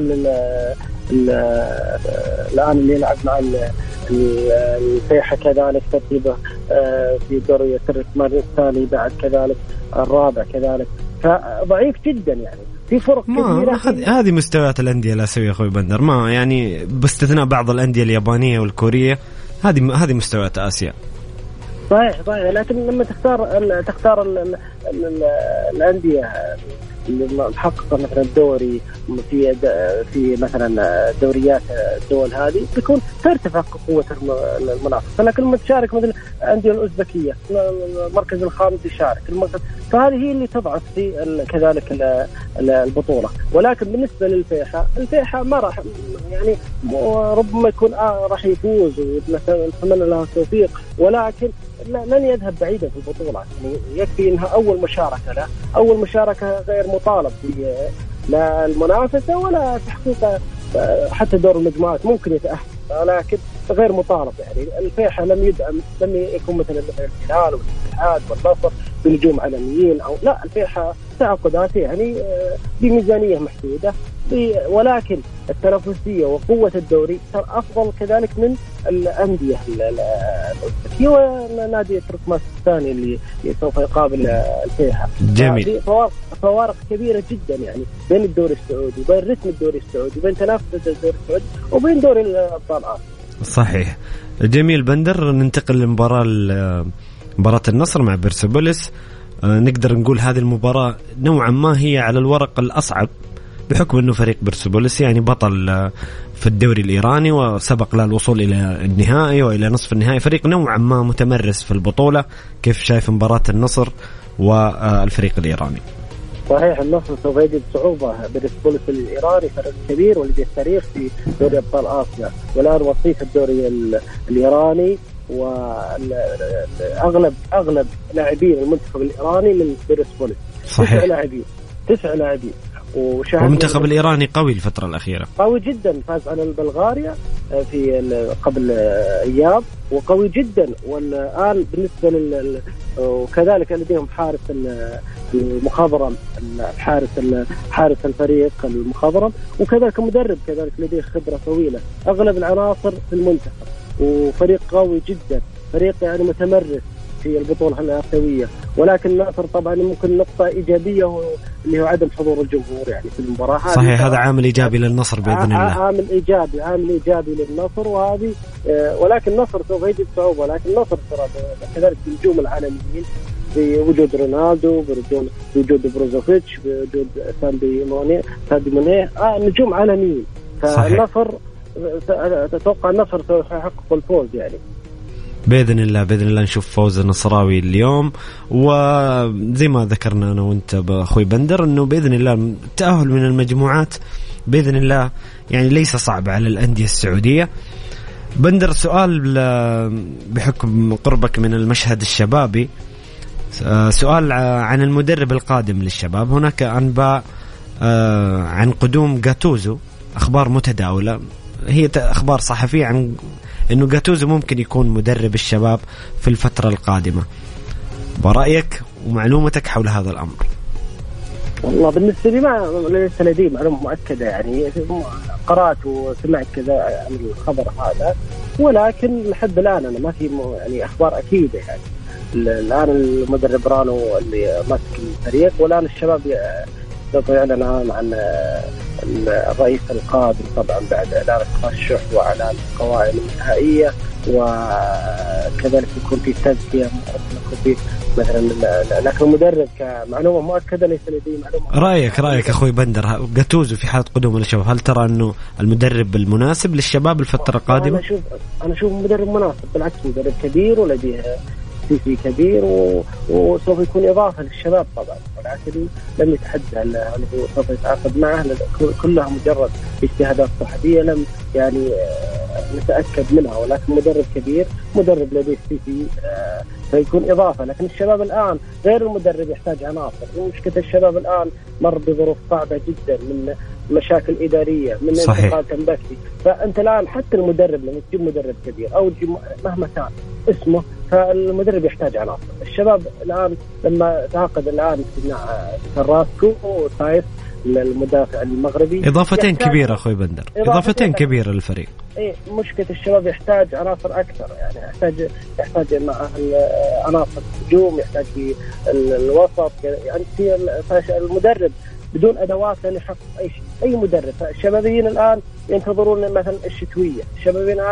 الآن اللي يلعب مع الفيحاء كذلك ترتيبه في دوري التركمانستاني بعد كذلك الرابع كذلك، فضعيف جدا. يعني في فرق كبيرة. هذه مستويات الأندية الآسيوية أخوي بندر، ما يعني باستثناء بعض الأندية اليابانية والكورية، هذه هذه مستويات آسيا. صحيح صحيح، لكن لما تختار ال تختار ال ال ال الأندية اللي محققة مثلا الدوري في في مثلا دوريات الدول هذه بيكون ترتفع قوة المنافسة. لكن لما تشارك مثل الأندية الأوزبكية المركز الخامس يشارك المركز، فهذه هي اللي تضعف في كذلك البطولة. ولكن بالنسبة للفيحاء، الفيحاء ما راح يعني ربما يكون آه راح يفوز ونتمنى له التوفيق، ولكن لن يذهب بعيدا في البطولة. يعني يكفي انها اول مشاركة له، اول مشاركة غير مطالب في لا المنافسة ولا تحقيق حتى دور المجموعات، ممكن يتأهل ولكن غير مطالب. يعني الفيحاء لم يدعم، لم يكون مثلا الهلال والاتحاد والنصر بنجوم عالميين او لا، الفيحاء تعاقدات يعني بميزانية محدودة، ولكن التنافسية وقوة الدوري أفضل كذلك من الأندية الأوزبكية ونادي تركمانستان اللي سوف يقابل الفيحاء. جميل. فوارق, فوارق كبيرة جدا يعني بين الدوري السعودي وبين رتم الدوري السعودي وبين تنافس الدوري السعودي وبين دوري الأبطال آسيا. صحيح. جميل بندر. ننتقل لمباراة مباراة النصر مع بيرسبوليس. نقدر نقول هذه المباراة نوعا ما هي على الورق الأصعب بحكم أنه فريق بيرسبوليس يعني بطل في الدوري الإيراني وسبق له الوصول إلى النهائي وإلى نصف النهائي، فريق نوعا ما متمرس في البطولة. كيف شايف مباراة النصر والفريق الإيراني؟ صحيح، النصر سوف يجد صعوبة. بيرسبوليس الإيراني فريق كبير ولديه تاريخ في دوري أبطال آسيا، والآن وصيف الدوري الإيراني، وأغلب أغلب لاعبين المنتخب الإيراني من بيرسبوليس. صحيح. تسع لاعبين تسع لاعبين والمنتخب الإيراني قوي الفترة الأخيرة، قوي جدا، فاز على بلغاريا في قبل أيام وقوي جدا. والآن بالنسبة لل وكذلك لديهم حارس المخضرم، الحارس حارس الفريق المخضرم، وكذلك مدرب كذلك لديه خبرة طويلة. أغلب العناصر في المنتخب، وفريق قوي جدا، فريق يعني متمرس في البطولة الآسيوية. ولكن النصر طبعا ممكن نقطة إيجابية اللي هو عدم حضور الجمهور يعني في المباراة. صحيح، هذا عامل إيجابي للنصر بإذن الله. عامل إيجابي عامل إيجابي للنصر، وهذه ولكن النصر سوف يجد صعوبة. لكن النصر ترى كذلك النجوم العالميين بوجود رونالدو، بوجود بوجود بروزوفيتش، بوجود ساندي موني ساندي موني آه نجوم عالميين. فالنصر تتوقع النصر سوف يحقق الفوز يعني بإذن الله. بإذن الله نشوف فوز النصراوي اليوم، وزي ما ذكرنا أنا وأنت بأخوي بندر أنه بإذن الله التأهل من المجموعات بإذن الله يعني ليس صعب على الأندية السعودية. بندر، سؤال بحكم قربك من المشهد الشبابي، سؤال عن المدرب القادم للشباب. هناك أنباء عن قدوم جاتوزو، أخبار متداولة، هي أخبار صحفية عن إنه جاتوزو ممكن يكون مدرب الشباب في الفترة القادمة. ورأيك ومعلومتك حول هذا الأمر؟ والله بالنسبة لي ما ليس لدي معلومة مؤكدة، يعني قرأت وسمعت كذا عن الخبر هذا، ولكن لحد الآن أنا ما في يعني أخبار أكيدة. يعني الآن المدرب رانو اللي ماسك الفريق، والآن الشباب سوف يعلن عن الرئيس القادم طبعا بعد إعلان الترشح وإعلان القوائم النهائية، وكذلك يكون في تزكية في مثلا. لكن المدرب كمعلومة مؤكدة ليس لدي معلومة. رأيك رأيك أخوي بندر، جاتوزو في حالة قدوم للشباب، هل ترى أنه المدرب المناسب للشباب الفترة القادمة؟ أنا أشوف أنا أشوف مدرب مناسب، بالعكس مدرب كبير ولديه سيسي كبير و... وسوف يكون إضافة للشباب طبعا، ولكن لم يتحدى هل هو سوف يتعاقد معه، كلها مجرد اجتهادات صحفية لم يعني نتأكد منها. ولكن مدرب كبير، مدرب لديه سيسي فيكون إضافة. لكن الشباب الآن غير المدرب يحتاج عناصر. مشكلة الشباب الآن مر بظروف صعبة جدا، من مشاكل إدارية، من انتقال تنبكي. فأنت الآن حتى المدرب لما تجيب مدرب كبير أو تجيب مهما كان اسمه، فالمدرب يحتاج عناصر. الشباب الآن لما تعاقد الآن كراسكو وسايس المدافع المغربي، إضافتين كبيرة أخوي بندر، إضافتين كبيرة للفريق. إيه، مشكلة الشباب يحتاج عناصر أكثر، يعني يحتاج يحتاج مع عناصر الهجوم، يحتاج في الوسط، يعني في المدرب بدون أدوات لن يحقق أي شيء. أي مدرب، الشبابيين الآن ينتظرون مثلا الشتوية، الشبابيين الآن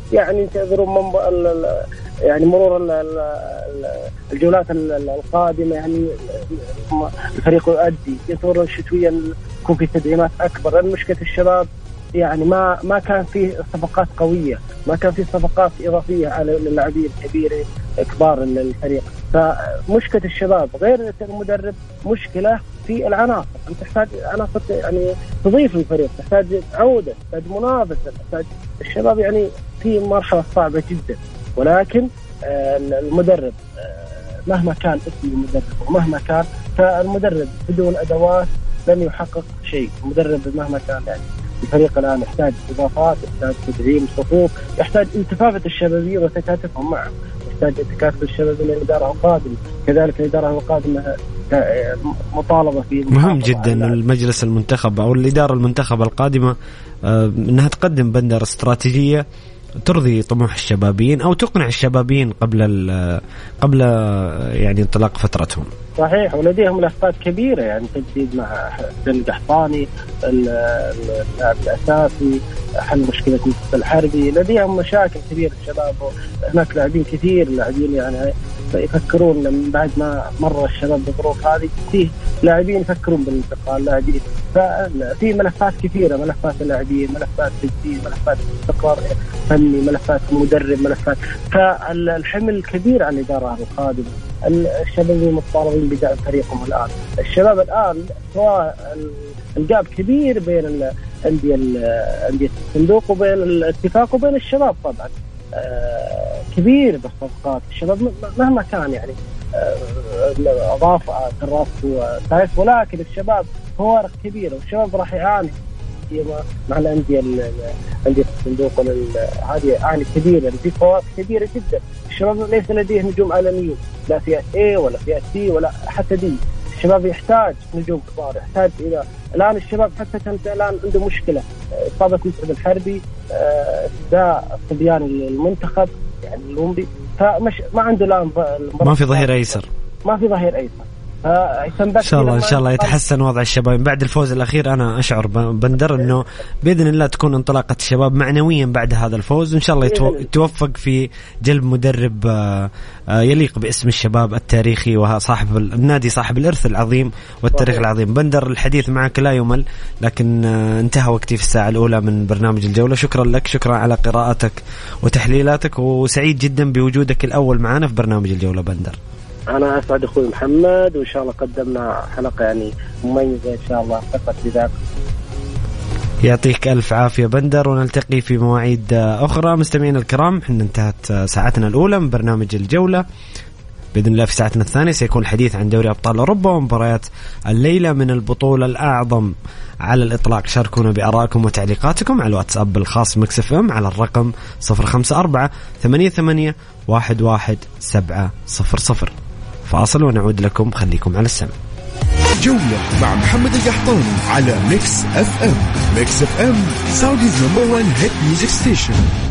يعني ينتظرون من يعني مرور الجولات القادمة، يعني الفريق يؤدي، ينتظرون شتويا يكون في تدعيمات أكبر. المشكلة الشباب يعني ما ما كان فيه صفقات قوية، ما كان فيه صفقات إضافية على اللاعبين كبيرة كبار الفريق. فمشكلة الشباب غير المدرب مشكلة في العناصر. أنت تحتاج عناصر يعني تضيف للفريق، تحتاج عودة، تحتاج منافسة، تحتاج الشباب يعني في مرحلة صعبة جدا. ولكن المدرب مهما كان اسم المدرب ومهما كان، فالمدرب بدون أدوات لن يحقق شيء. المدرب مهما كان يعني الفريق الآن يحتاج إضافات، يحتاج تدعيم صفوف، يحتاج التفافة الشبابية وتكاتفهم معه، يحتاج التكاتف الشبابية للإدارة القادمة. كذلك الإدارة القادمة مطالبة في مهم جدا المجلس المنتخب أو الإدارة المنتخبة القادمة أنها تقدم بندر استراتيجية ترضي طموح الشبابين أو تقنع الشبابين قبل قبل يعني انطلاق فترتهم. صحيح، ولديهم ملفات كبيرة يعني تجديد مع حسين القحطاني اللاعب الأساسي، حل مشكلة مصطفى الحربي، لديهم مشاكل كبيرة الشباب. هناك لاعبين كثير لاعبين يعني يفكرون من بعد ما مر الشباب بالظروف هذه، فيه لاعبين يفكرون بالانتقال، لاعبين ففي ملفات كثيرة، ملفات اللاعبين، ملفات تجديد، ملفات استقرار فني، ملفات مدرب، ملفات. فالحمل كبير على الإدارة القادمة. الشباب مطالبين بدعم فريقهم الآن. الشباب الآن سواء الجاب كبير بين الأندية أندية الصندوق وبين الاتفاق وبين الشباب طبعا كبير بالصفقات. الشباب مهما كان يعني أضاف كراس وسايس، ولكن الشباب فوارق كبيرة، والشباب راح يعاني مع الأندية أندية الصندوق هذه عاني كبير، يعني في فوارق كبيرة جدا. الشباب ليس لديه نجوم عالميين، لا فئة A ولا فئة C ولا حتى D. الشباب يحتاج نجوم كبار، يحتاج إلى الآن الشباب حتى كانت الآن عنده مشكلة إصابة مصعب الحربي، ده الصبيان المنتخب يعني اللومبي، فمش ما عنده الآن ما في ظهير أيسر، ما في ظهير أيسر. إن شاء الله إن شاء الله يتحسن وضع الشباب بعد الفوز الأخير. أنا أشعر بندر إنه بإذن الله تكون انطلاقة الشباب معنويا بعد هذا الفوز، وإن شاء الله يتوفق في جلب مدرب يليق باسم الشباب التاريخي وصاحب النادي صاحب الإرث العظيم والتاريخ العظيم. بندر الحديث معك لا يمل، لكن انتهى وقتي في الساعة الأولى من برنامج الجولة. شكرا لك، شكرا على قراءتك وتحليلاتك، وسعيد جدا بوجودك الأول معنا في برنامج الجولة بندر. أنا أسعد أخوي محمد، وإن شاء الله قدمنا حلقة يعني مميزة إن شاء الله. ثقت بذاك. يعطيك ألف عافية بندر، ونلتقي في مواعيد أخرى. مستمعين الكرام، حنا انتهت ساعتنا الأولى من برنامج الجولة. بإذن الله في ساعتنا الثانية سيكون الحديث عن دوري أبطال أوروبا ومباريات الليلة من البطولة الأعظم على الإطلاق. شاركونا بآرائكم وتعليقاتكم على الواتساب الخاص ميكس اف ام على الرقم صفر خمسة أربعة ثمانية ثمانية واحد واحد سبعة صفر صفر. فاصل ونعود لكم، خليكم على السمع. جولة مع محمد القحطاني على ميكس اف ام. ميكس اف ام سعوديز نمبر وان هيت ميوزك ستيشن.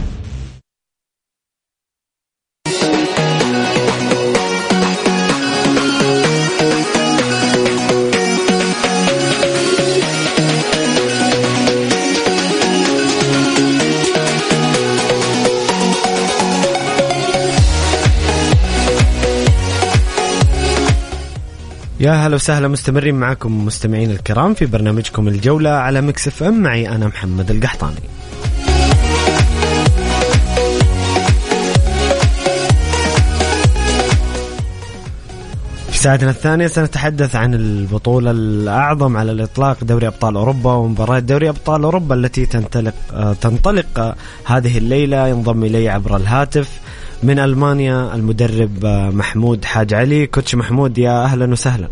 يا هلا وسهلا، مستمرين معكم مستمعين الكرام في برنامجكم الجولة على ميكس اف ام. معي أنا محمد القحطاني. في ساعتنا الثانية سنتحدث عن البطولة الأعظم على الإطلاق، دوري أبطال أوروبا ومباراة دوري أبطال أوروبا التي تنطلق تنطلق هذه الليلة. ينضم إلي عبر الهاتف من ألمانيا المدرب محمود حاج علي. كوتش محمود، يا أهلا وسهلا.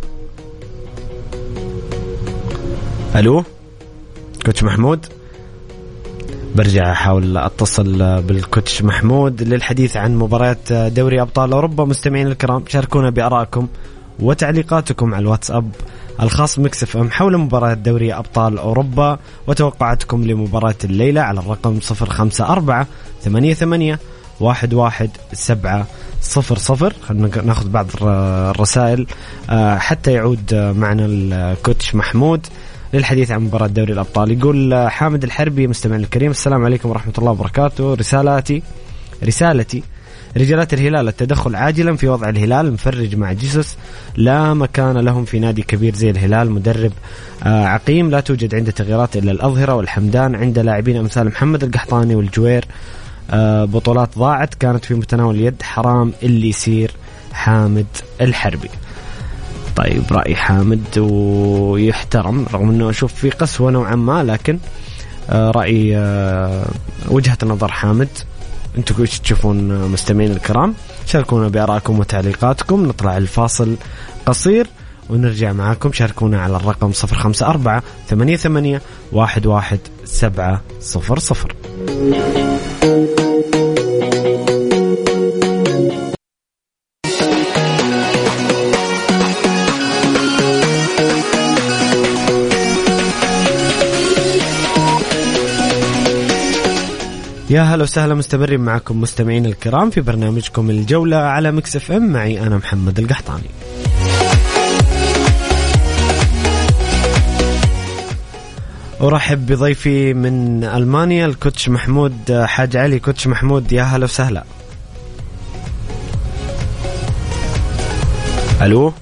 ألو كوتش محمود، برجع أحاول أتصل بالكوتش محمود للحديث عن مباريات دوري أبطال أوروبا. مستمعين الكرام، شاركونا بآرائكم وتعليقاتكم على الواتساب الخاص ميكس اف ام حول مباراة دوري أبطال أوروبا وتوقعاتكم لمباراة الليلة على الرقم صفر خمسة أربعة ثمانية ثمانية واحد واحد سبعة صفر صفر. خلنا ناخذ بعض الرسائل حتى يعود معنا الكوتش محمود. للحديث عن مباراة دوري الأبطال. يقول حامد الحربي مستمعنا الكريم: السلام عليكم ورحمة الله وبركاته. رسالاتي رسالتي رجالات الهلال التدخل عاجلا في وضع الهلال. مفرج مع جيسوس لا مكان لهم في نادي كبير زي الهلال. مدرب آه عقيم لا توجد عنده تغييرات إلا الأظهرة والحمدان. عند لاعبين أمثال محمد القحطاني والجوير. آه بطولات ضاعت كانت في متناول اليد. حرام اللي يصير. حامد الحربي. طيب رأي حامد ويحترم رغم أنه أشوف في قسوة نوعا ما، لكن آه رأي آه وجهة نظر حامد. انتم كيف تشوفون مستمعين الكرام؟ شاركونا بآرائكم وتعليقاتكم. نطلع الفاصل قصير ونرجع معاكم. شاركونا على الرقم صفر خمسة أربعة ثمانية ثمانية واحد واحد سبعة صفر صفر. يا هلا وسهلا، مستمرين معكم مستمعين الكرام في برنامجكم الجولة على ميكس اف ام. معي أنا محمد القحطاني. أرحب بضيفي من ألمانيا الكوتش محمود حاج علي. كوتش محمود يا هلا وسهلا. ألو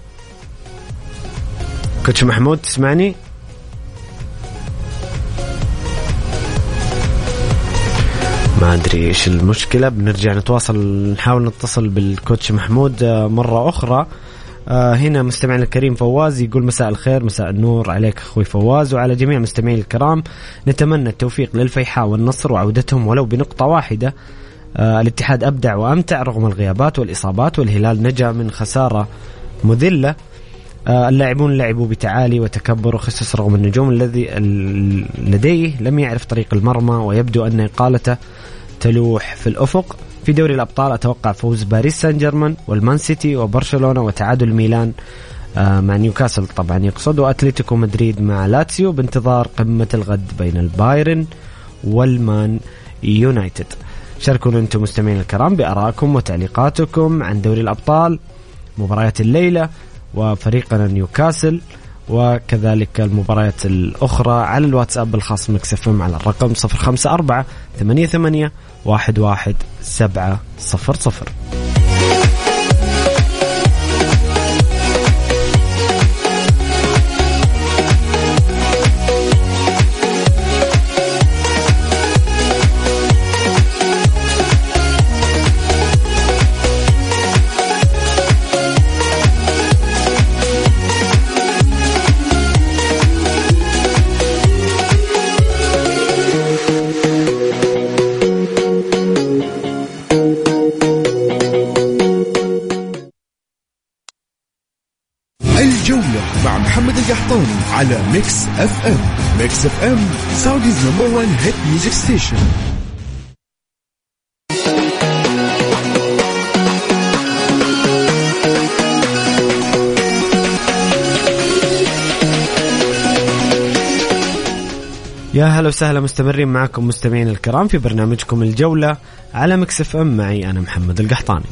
كوتش محمود تسمعني؟ ما أدري إيش المشكلة. بنرجع نتواصل نحاول نتصل بالكوتش محمود مرة أخرى. آه هنا مستمعنا الكريم فواز يقول: مساء الخير، مساء النور عليك أخوي فواز وعلى جميع مستمعين الكرام. نتمنى التوفيق للفيحاء والنصر وعودتهم ولو بنقطة واحدة. آه الاتحاد أبدع وأمتع رغم الغيابات والإصابات، والهلال نجا من خسارة مذلة. آه اللاعبون لعبوا بتعالي وتكبر وخصص رغم النجوم الذي لديه لم يعرف طريق المرمى، ويبدو أن إقالته تلوح في الأفق. في دوري الأبطال أتوقع فوز باريس سان جيرمان والمان سيتي وبرشلونة وتعادل ميلان آه مع نيوكاسل طبعا يقصد، وأتلتيكو مدريد مع لاتسيو، بانتظار قمة الغد بين البايرن والمان يونايتد. شاركونا أنتم مستمعين الكرام بآرائكم وتعليقاتكم عن دوري الأبطال، مباريات الليلة وفريقنا نيوكاسل، وكذلك المباريات الأخرى على الواتساب الخاص ميكس اف ام على الرقم صفر خمسة أربعة ثمانية ثمانية واحد واحد سبعة صفر صفر. على ميكس اف ام. ميكس اف ام سعوديز نمبر وان هيت ميوزك ستيشن. يا هلا وسهلا، مستمرين معكم مستمعين الكرام في برنامجكم الجولة على ميكس اف ام. معي أنا محمد القحطاني.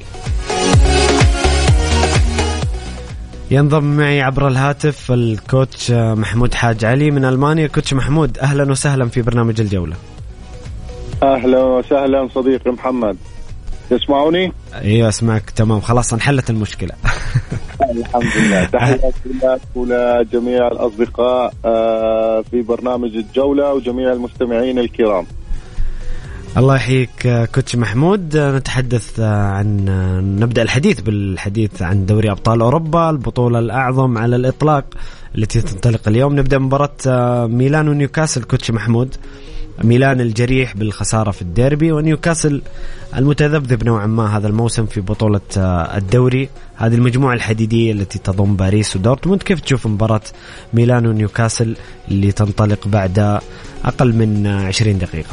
ينضم معي عبر الهاتف الكوتش محمود حاج علي من ألمانيا. كوتش محمود أهلا وسهلا في برنامج الجولة. أهلا وسهلا صديقي محمد، تسمعوني؟ ايوه اسمعك تمام، خلاص انحلت المشكلة. الحمد لله. تحياتي لك ولجميع الأصدقاء في برنامج الجولة وجميع المستمعين الكرام. الله يحييك كوتش محمود. نتحدث عن نبدأ الحديث بالحديث عن دوري أبطال أوروبا، البطولة الأعظم على الإطلاق التي تنطلق اليوم. نبدأ مباراة ميلان ونيوكاسل. كوتش محمود، ميلان الجريح بالخسارة في الديربي، ونيوكاسل المتذبذب نوعا ما هذا الموسم في بطولة الدوري. هذه المجموعة الحديدية التي تضم باريس ودورتموند. كيف تشوف مباراة ميلان ونيوكاسل اللي تنطلق بعد أقل من عشرين دقيقة؟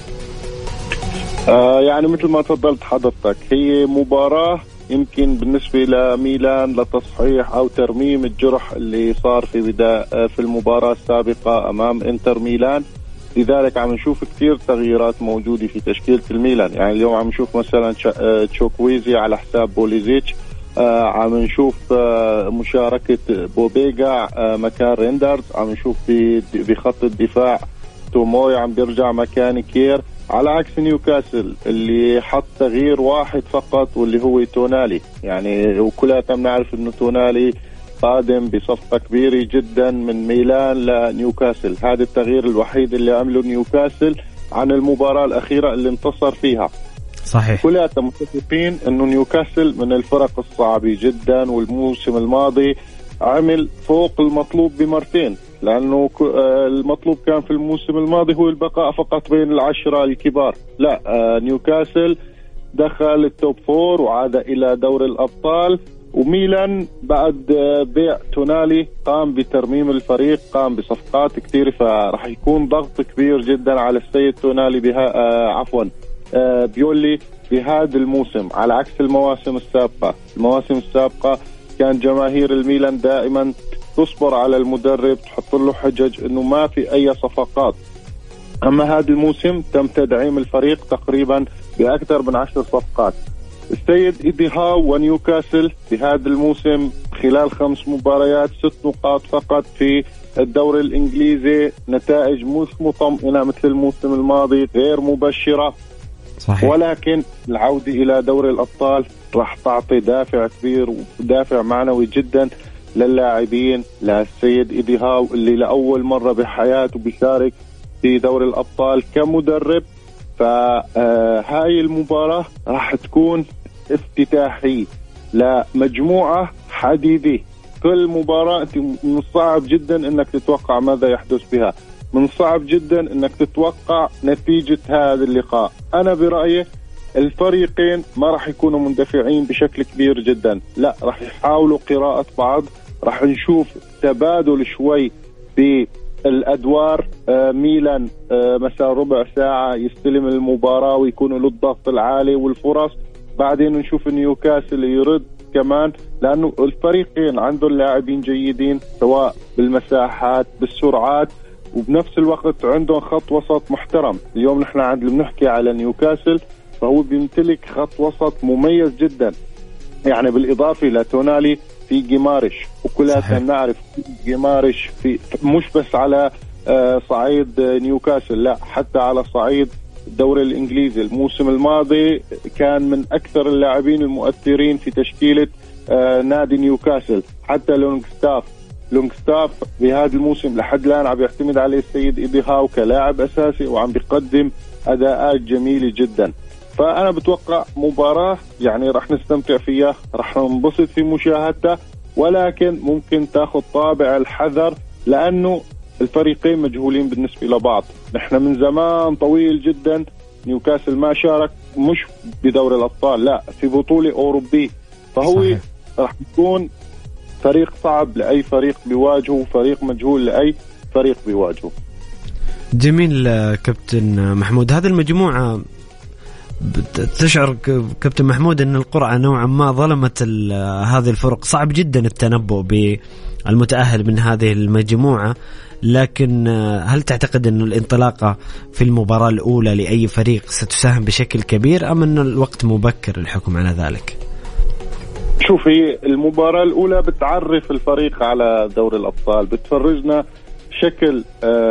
آه يعني مثل ما تفضلت حضرتك، هي مباراة يمكن بالنسبة لميلان لتصحيح أو ترميم الجرح اللي صار في بداية في المباراة السابقة أمام إنتر ميلان. لذلك عم نشوف كثير تغييرات موجودة في تشكيلة الميلان. يعني اليوم عم نشوف مثلا تشوكويزي على حساب بوليزيتش، آه عم نشوف آه مشاركة بوبيجا آه مكان ريندرز، عم نشوف بخط الدفاع توموي عم بيرجع مكان كير، على عكس نيوكاسل اللي حط تغيير واحد فقط واللي هو تونالي. يعني وكلنا بنعرف انه تونالي قادم بصفقة كبيرة جدا من ميلان لنيوكاسل، هذا التغيير الوحيد اللي عمله نيوكاسل عن المباراة الأخيرة اللي انتصر فيها. صحيح. كلنا متفقين انه نيوكاسل من الفرق الصعبة جدا، والموسم الماضي عمل فوق المطلوب بمرتين، لأنه المطلوب كان في الموسم الماضي هو البقاء فقط بين العشرة الكبار. لا، نيوكاسل دخل التوب فور وعاد إلى دور الأبطال. وميلان بعد بيع تونالي قام بترميم الفريق، قام بصفقات كثير، فرح يكون ضغط كبير جدا على السيد تونالي بها آه عفوا آه بيولي بهذا الموسم، على عكس المواسم السابقة. المواسم السابقة كان جماهير الميلان دائما تصبر على المدرب، تحط له حجج انه ما في اي صفقات. اما هذا الموسم تم تدعيم الفريق تقريبا باكثر من عشر صفقات. السيد إيدي هاو ونيوكاسل بهذا الموسم خلال خمس مباريات ست نقاط فقط في الدوري الإنجليزي، نتائج مش مطمئنة مثل الموسم الماضي، غير مبشرة. صحيح. ولكن العودة إلى دوري الأبطال راح تعطي دافع كبير ودافع معنوي جدا للاعبين، للسيد إيدي هاو اللي لأول مرة بحياته بيشارك في دوري الأبطال كمدرب. فهاي المباراة راح تكون افتتاحي لمجموعة حديدة. كل مباراة من الصعب جدا انك تتوقع ماذا يحدث بها، من الصعب جدا انك تتوقع نتيجة هذا اللقاء. انا برأيي الفريقين ما راح يكونوا مندفعين بشكل كبير جدا، لا راح يحاولوا قراءة بعض، راح نشوف تبادل شوي بالأدوار. آه ميلان آه مثلا ربع ساعة يستلم المباراة ويكون له الضغط العالي والفرص، بعدين نشوف نيوكاسل يرد كمان، لأنه الفريقين عندهم لاعبين جيدين سواء بالمساحات بالسرعات، وبنفس الوقت عندهم خط وسط محترم. اليوم نحن عندنا بنحكي على نيوكاسل، فهو بيمتلك خط وسط مميز جدا، يعني بالإضافة لتونالي في جيمارش، وكلنا نعرف جيمارش في مش بس على صعيد نيوكاسل، لا حتى على صعيد الدوري الإنجليزي. الموسم الماضي كان من أكثر اللاعبين المؤثرين في تشكيلة نادي نيوكاسل. حتى لونغستاف لونغستاف بهذا الموسم لحد الآن عم يعتمد عليه السيد إيدي هاو كلاعب أساسي، وعم بيقدم أداءات جميلة جدا. فأنا بتوقع مباراة يعني رح نستمتع فيها، رح ننبسط في مشاهدتها، ولكن ممكن تاخذ طابع الحذر لأنه الفريقين مجهولين بالنسبة لبعض. نحن من زمان طويل جدا نيوكاسل ما شارك مش بدوري الأبطال، لا في بطولة أوروبية، فهو صحيح. رح يكون فريق صعب لأي فريق بيواجهه، فريق مجهول لأي فريق بيواجهه. جميل كابتن محمود. هذه المجموعة تشعر كابتن محمود أن القرعة نوعا ما ظلمت هذه الفرق؟ صعب جدا التنبؤ بالمتأهل من هذه المجموعة، لكن هل تعتقد أن الانطلاقة في المباراة الأولى لأي فريق ستساهم بشكل كبير، أم أن الوقت مبكر للحكم على ذلك؟ شوفي، المباراة الأولى بتعرف الفريق على دوري الأبطال، بتفرجنا شكل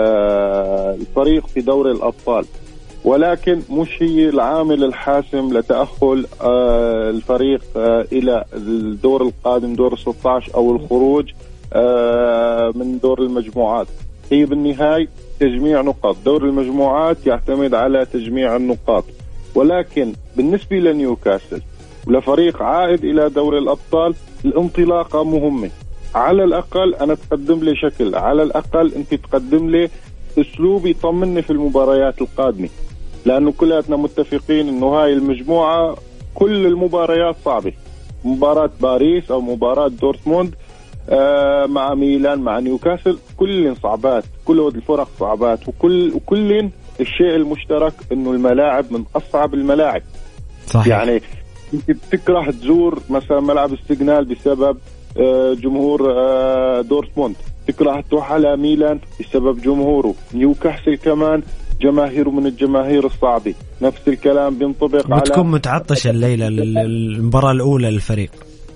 آه الفريق في دوري الأبطال، ولكن مش هي العامل الحاسم لتأهل آه الفريق آه إلى الدور القادم، دور ستة عشر أو الخروج آه من دور المجموعات. هي بالنهاية تجميع نقاط، دور المجموعات يعتمد على تجميع النقاط. ولكن بالنسبة لنيوكاسل ولفريق عائد إلى دور الأبطال، الانطلاقة مهمة. على الأقل أنا تقدم لي شكل، على الأقل أنت تقدم لي أسلوب يطمني في المباريات القادمة، لأنه كلنا متفقين أنه هاي المجموعة كل المباريات صعبة. مباراة باريس أو مباراة دورتموند آه مع ميلان مع نيوكاسل كل صعبات، كل الفرق صعبات، وكل وكل الشيء المشترك أنه الملاعب من أصعب الملاعب. صحيح. يعني أنت بتكره تزور مثلا ملعب السيجنال بسبب آه جمهور آه دورتموند، تكره تروح على ميلان بسبب جمهوره، نيوكاسل كمان جماهيره من الجماهير الصعبة. نفس الكلام بينطبق على بتكون متعطشة الليلة المباراة الأولى للفريق.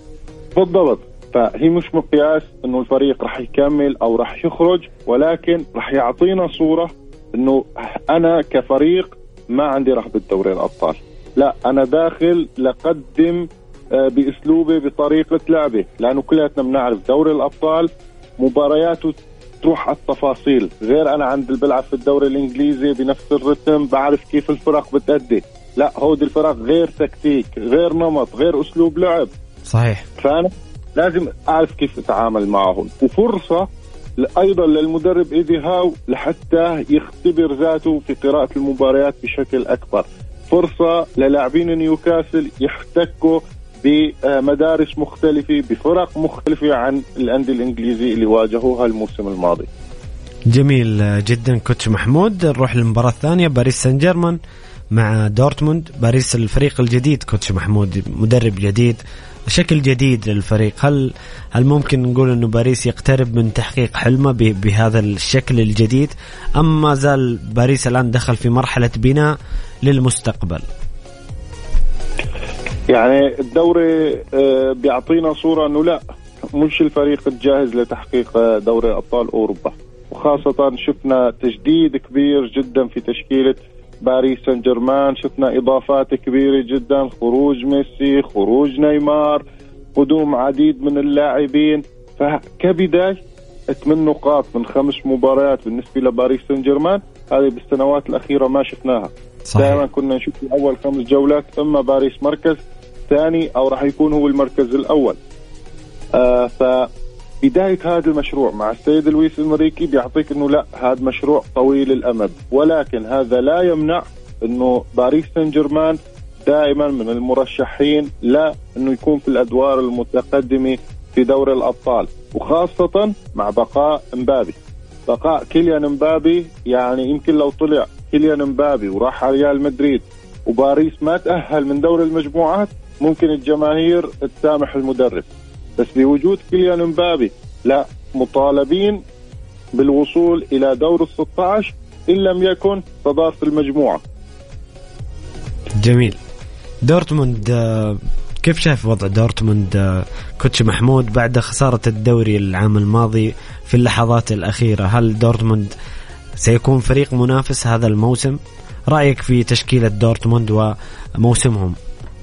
بالضبط. فهي مش مقياس انه الفريق راح يكمل او راح يخرج، ولكن راح يعطينا صورة انه انا كفريق ما عندي رهبة دوري الابطال، لا انا داخل لقدم باسلوبي بطريقة لعبه، لانه كلياتنا بنعرف دوري الابطال مبارياته تروح على التفاصيل، غير انا عند بلعب في الدوري الانجليزي بنفس الرتم بعرف كيف الفرق بتأدي، لا هود الفرق غير تكتيك غير نمط غير اسلوب لعب. صحيح. فانا لازم اعرف كيف اتعامل معهم، وفرصة ايضا للمدرب ايدي هاو لحتى يختبر ذاته في قراءة المباريات بشكل اكبر، فرصة للاعبين نيوكاسل يحتكوا بمدارس مختلفة بفرق مختلفة عن الأندية الإنجليزية اللي واجهوها الموسم الماضي. جميل جدا كوتش محمود. نروح للمباراة الثانية، باريس سان جيرمان مع دورتموند. باريس الفريق الجديد كوتش محمود، مدرب جديد، شكل جديد للفريق. هل هل ممكن نقول إنه باريس يقترب من تحقيق حلمه بهذا الشكل الجديد، أم ما زال باريس الآن دخل في مرحلة بناء للمستقبل؟ يعني الدوري بيعطينا صورة أنه لا، مش الفريق الجاهز لتحقيق دوري أبطال أوروبا، وخاصة شفنا تجديد كبير جدا في تشكيلة باريس سان جيرمان، شفنا إضافات كبيرة جدا، خروج ميسي، خروج نيمار، قدوم عديد من اللاعبين. فكبداية ثمان نقاط من خمس مباريات بالنسبة لباريس سان جيرمان، هذه بالسنوات الأخيرة ما شفناها. دائما كنا نشوف في أول خمس جولات إما باريس مركز ثاني أو راح يكون هو المركز الأول. آه فبداية هذا المشروع مع السيد لويس إنريكي بيعطيك إنه لا، هذا مشروع طويل الأمد، ولكن هذا لا يمنع إنه باريس سان جيرمان دائما من المرشحين لا إنه يكون في الأدوار المتقدمة في دوري الأبطال، وخاصة مع بقاء مبابي. بقاء كيليان مبابي، يعني يمكن لو طلع كيليان مبابي وراح على ريال مدريد وباريس ما تأهل من دور المجموعات، ممكن الجماهير تسامح المدرب، بس بوجود كيليان مبابي لا، مطالبين بالوصول إلى دور الستة عشر إن لم يكن صدارة المجموعة. جميل. دورتموند، كيف شايف وضع دورتموند كوتش محمود بعد خسارة الدوري العام الماضي في اللحظات الأخيرة؟ هل دورتموند سيكون فريق منافس هذا الموسم؟ رأيك في تشكيلة دورتموند وموسمهم؟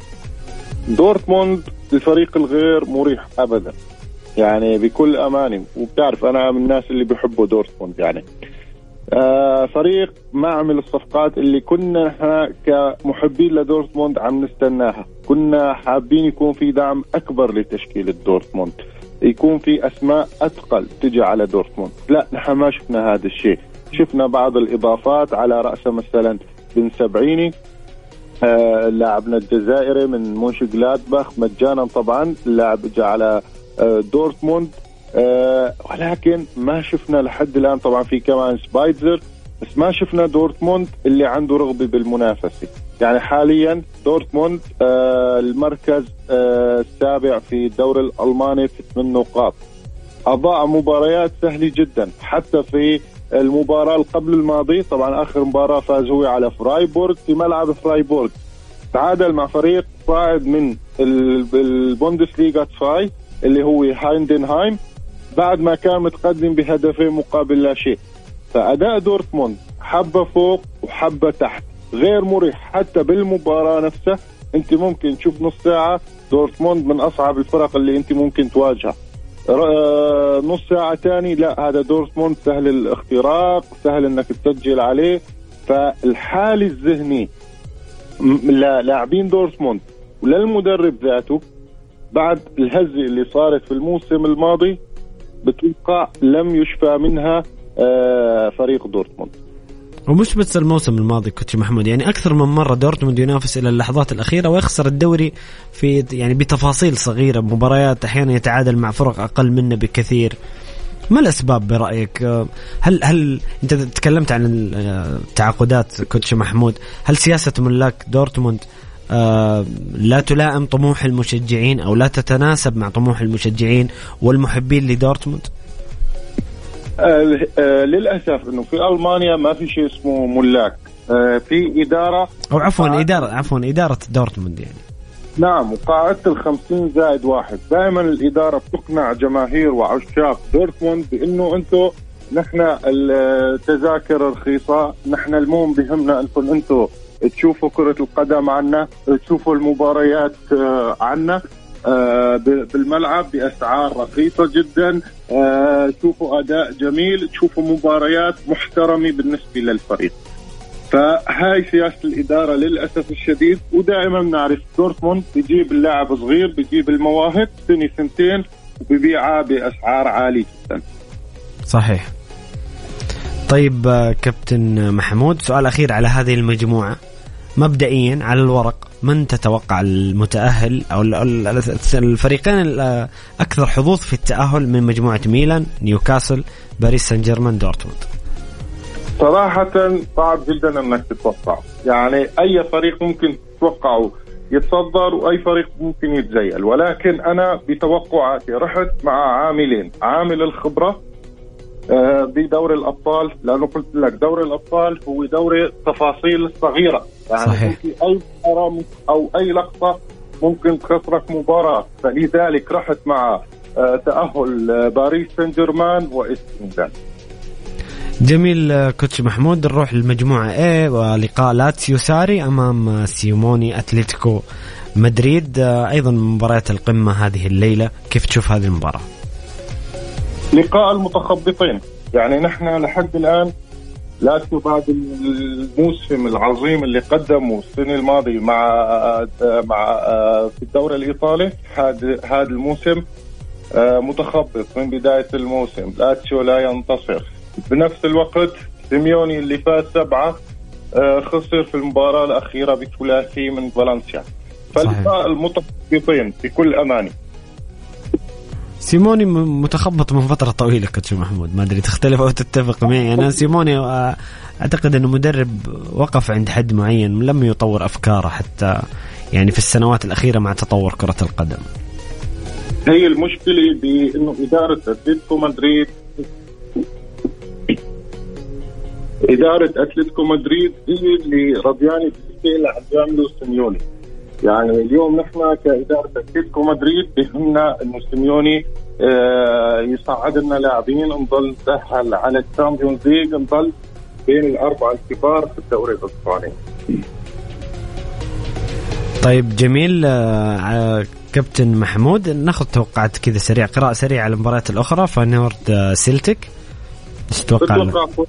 دورتموند الفريق الغير مريح أبدا، يعني بكل أمانة، وبتعرف أنا من الناس اللي بيحبوا دورتموند. يعني آه فريق ما عمل الصفقات اللي كنا كمحبين لدورتموند عم نستناها، كنا حابين يكون في دعم أكبر لتشكيلة دورتموند، يكون في أسماء أثقل تجي على دورتموند. لا، نحن ما شفنا هذا الشيء. شفنا بعض الإضافات على رأسه مثلا بن سبعيني، آه لاعبنا الجزائري من مونشنجلادباخ مجانا، طبعا اللاعب جاء على آه دورتموند، آه ولكن ما شفنا لحد الآن. طبعا في كمان سبايتزر، بس ما شفنا دورتموند اللي عنده رغبة بالمنافسة. يعني حاليا دورتموند آه المركز آه السابع في الدوري الألماني في ثمان نقاط، أضاع مباريات سهلة جدا. حتى في المباراة قبل الماضي، طبعا آخر مباراة فاز هو على فرايبورغ في ملعب فرايبورغ، تعادل مع فريق صاعد من البوندسليغا تفاي اللي هو هايندنهايم بعد ما كان متقدم بهدفين مقابل لا شيء. فأداء دورتموند حبة فوق وحبة تحت، غير مريح. حتى بالمباراة نفسها انت ممكن تشوف نص ساعة دورتموند من أصعب الفرق اللي انت ممكن تواجهها، نص ساعة تاني لا، هذا دورتموند سهل الاختراق، سهل انك تسجل عليه. فالحال الذهني للاعبين دورتموند وللمدرب ذاته بعد الهزة اللي صارت في الموسم الماضي بتوقع لم يشفى منها فريق دورتموند. ومش بس الموسم الماضي كوتش محمود، يعني أكثر من مرة دورتموند ينافس إلى اللحظات الأخيرة ويخسر الدوري في يعني بتفاصيل صغيرة، مباريات أحيانا يتعادل مع فرق أقل منه بكثير. ما الأسباب برأيك؟ هل هل أنت تكلمت عن التعاقدات كوتش محمود، هل سياسة ملاك دورتموند آه لا تلائم طموح المشجعين أو لا تتناسب مع طموح المشجعين والمحبين لدورتموند؟ آه آه للأسف إنه في ألمانيا ما في شيء اسمه ملاك، آه في إدارة أو عفوا إدارة عفوا إدارة دورتموند يعني نعم، وقاعدة الخمسين زائد واحد دائما الإدارة بتقنع جماهير وعشاق دورتموند بأنه أنتو نحن التذاكر رخيصة، نحن المهم بهمنا أنكم أنتو تشوفوا كرة القدم عنا، تشوفوا المباريات عنا بالملعب بأسعار رخيصة جدا، تشوفوا أداء جميل، تشوفوا مباريات محترمة بالنسبة للفريق. فهاي سياسة الإدارة للأسف الشديد. ودائما نعرف دورتموند بيجيب اللاعب صغير، بيجيب المواهب سنة سنتين وبيبيعها بأسعار عالية جدا. صحيح. طيب كابتن محمود، سؤال أخير على هذه المجموعة. مبدئيا على الورق من تتوقع المتأهل أو الفريقين الأكثر حظوظ في التأهل من مجموعة ميلان، نيوكاسل، باريس سان جيرمان، دورتموند؟ صراحة صعب جدا أنك تتوقع، يعني أي فريق ممكن تتوقعه يتصدر وأي فريق ممكن يتزيل، ولكن أنا بتوقعاتي رحت مع عاملين: عامل الخبرة بدوري الأبطال، لأنه قلت لك دوري الأبطال هو دوري تفاصيل صغيرة، يعني صحيح. في أي مباراة أو أي لقطة ممكن تخسرك مباراة، فلذلك رحت مع تأهل باريس سان جيرمان وإس ميلان. جميل كوتش محمود. نروح للمجموعة A ولقاء لاتسيو ساري أمام سيموني أتلتيكو مدريد، أيضا مباريات القمة هذه الليلة. كيف تشوف هذه المباراة؟ لقاء المتخبطين، يعني نحن لحد الآن لاتسيو بعد الموسم العظيم اللي قدمه السنة الماضية مع مع في الدوري الإيطالي، هذا هذا الموسم متخبط من بداية الموسم. لاتسيو لا ينتصر. بنفس الوقت سيميوني اللي فاز سبعة خسر في المباراة الأخيرة بثلاثي من فالنسيا. فاللقاء المتخبطين بكل أمانة. سيموني متخبط من فترة طويلة كوتش محمود، ما أدري تختلف أو تتفق معي. أنا سيموني أعتقد أنه مدرب وقف عند حد معين، لم يطور أفكاره حتى يعني في السنوات الأخيرة مع تطور كرة القدم. هي المشكلة بأنه إدارة أتلتيكو مدريد إدارة أتلتيكو مدريد هي اللي رضياني بالشيء اللي عم يعمله سيميوني. يعني اليوم نحن كإدارة أتلتيكو مدريد بهمنا إنه سيميوني آه يصعد لنا لاعبين، نضل نسهل على الشامبيونز ليج، نضل بين الأربعة الكبار في الدوري الإسباني. طيب جميل. آه كابتن محمود، ناخذ توقعات كذا سريع، قراءة سريعة على المباريات الأخرى. فنورد آه سيلتيك تتوقع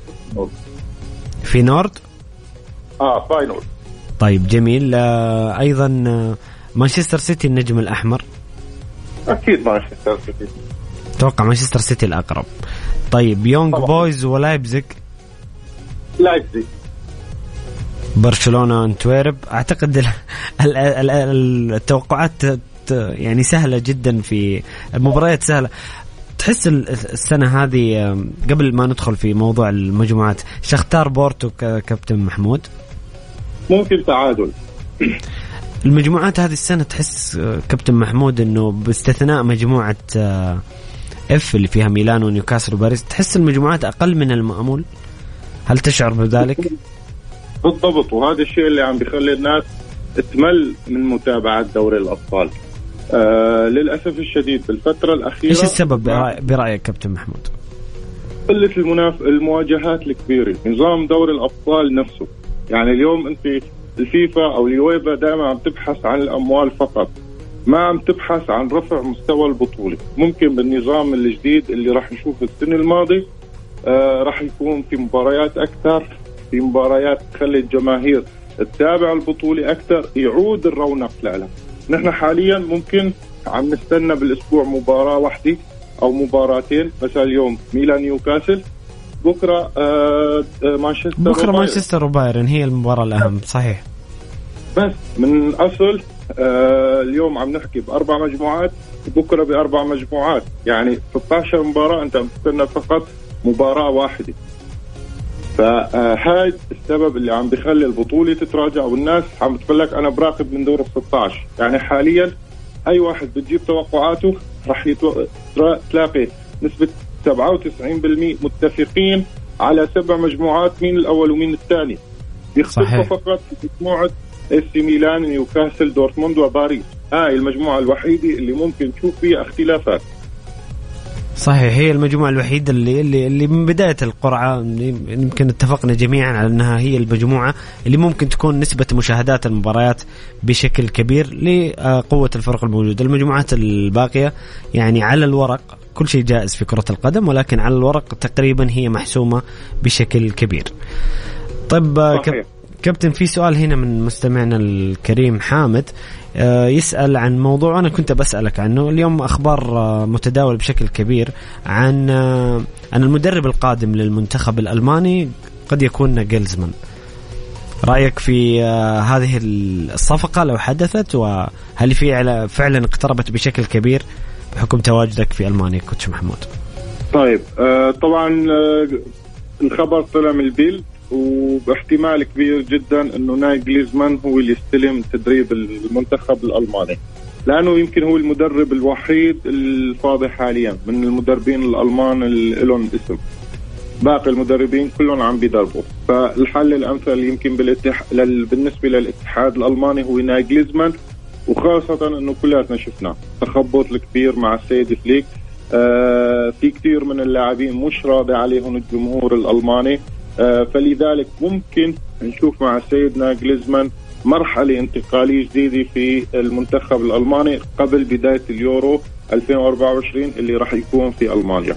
في نورد؟ اه فاينل. طيب جميل. آه أيضا آه مانشستر سيتي النجم الأحمر. أكيد مانشستر سيتي. توقع مانشستر سيتي الأقرب. طيب يونغ طبعا. بويز ولايبزيج. لايبزيج. برشلونة انتويرب. أعتقد ال ال ال ال التوقعات يعني سهلة جدا، في المباريات سهلة. تحس السنة هذه قبل ما ندخل في موضوع المجموعات، شختار بورتو كابتن محمود ممكن تعادل. المجموعات هذه السنة تحس كابتن محمود انه باستثناء مجموعة اف اللي فيها ميلان ونيوكاسل وباريس، تحس المجموعات اقل من المأمول. هل تشعر بذلك؟ بالضبط، وهذا الشيء اللي عم بيخلي الناس تمل من متابعة دوري الأبطال. آه للأسف الشديد بالفترة الأخيرة. إيش السبب برأيك كابتن محمود؟ قلة المناف... المواجهات الكبيرة، نظام دوري الأبطال نفسه. يعني اليوم أنت الفيفا أو اليويفا دائما عم تبحث عن الأموال فقط، ما عم تبحث عن رفع مستوى البطولة. ممكن بالنظام الجديد اللي راح نشوف السنة الماضية آه راح يكون في مباريات أكثر، في مباريات تخلي الجماهير تتابع البطولة أكثر، يعود الرونق لها. نحن حاليا ممكن عم نستنى بالأسبوع مباراة واحدة أو مباراتين، مثلا اليوم ميلان نيوكاسل، بكرة آه مانشستر بكرة مانشستر وبايرن هي المباراة الأهم. صحيح. بس من أصل آه اليوم عم نحكي بأربع مجموعات، بكرة بأربع مجموعات، يعني ستة عشر مباراة أنت مستنى فقط مباراة واحدة. فهذا السبب اللي عم بيخلي البطولة تتراجع، والناس عم بتقول لك أنا براقب من دور الستة عشر. يعني حاليا أي واحد بتجيب توقعاته راح يتو... تلاقي نسبة سبعة وتسعين بالمئة متفقين على سبع مجموعات، مين الأول ومين الثاني. يختلفوا فقط في مجموعة إس ميلان، نيوكاسل، دورتموند وباريس. هاي المجموعة الوحيدة اللي ممكن تشوف فيها اختلافات. صحيح، هي المجموعة الوحيدة اللي اللي, اللي من بداية القرعة يمكن اتفقنا جميعا على أنها هي المجموعة اللي ممكن تكون نسبة مشاهدات المباريات بشكل كبير لقوة الفرق الموجودة. المجموعات الباقية يعني على الورق كل شيء جائز في كرة القدم، ولكن على الورق تقريبا هي محسومة بشكل كبير. طيب كابتن، في سؤال هنا من مستمعنا الكريم حامد يسأل عن موضوع أنا كنت بسألك عنه اليوم. أخبار متداول بشكل كبير عن أن المدرب القادم للمنتخب الألماني قد يكون ناجلزمان. رأيك في هذه الصفقة لو حدثت، وهل في فعلا اقتربت بشكل كبير بحكم تواجدك في ألمانيا كوتش محمود؟ طيب آه طبعا آه الخبر طلع من البيل، وباحتمال كبير جدا انه ناجلزمان هو اللي يستلم تدريب المنتخب الألماني، لانه يمكن هو المدرب الوحيد الفاضي حاليا من المدربين الألمان اللي لهم اسم. باقي المدربين كلهم عم بيدربوا، فالحل الامثل يمكن بالاتح... لل... بالنسبه للاتحاد الألماني هو ناجلزمان، وخاصه انه كلاتنا شفنا تخبط الكبير مع السيد فليك. آه في كثير من اللاعبين مش راضي عليهم الجمهور الألماني، آه فلذلك ممكن نشوف مع السيد ناجلزمان مرحلة انتقالية جديدة في المنتخب الألماني قبل بداية اليورو ألفين وأربعة وعشرين اللي راح يكون في ألمانيا.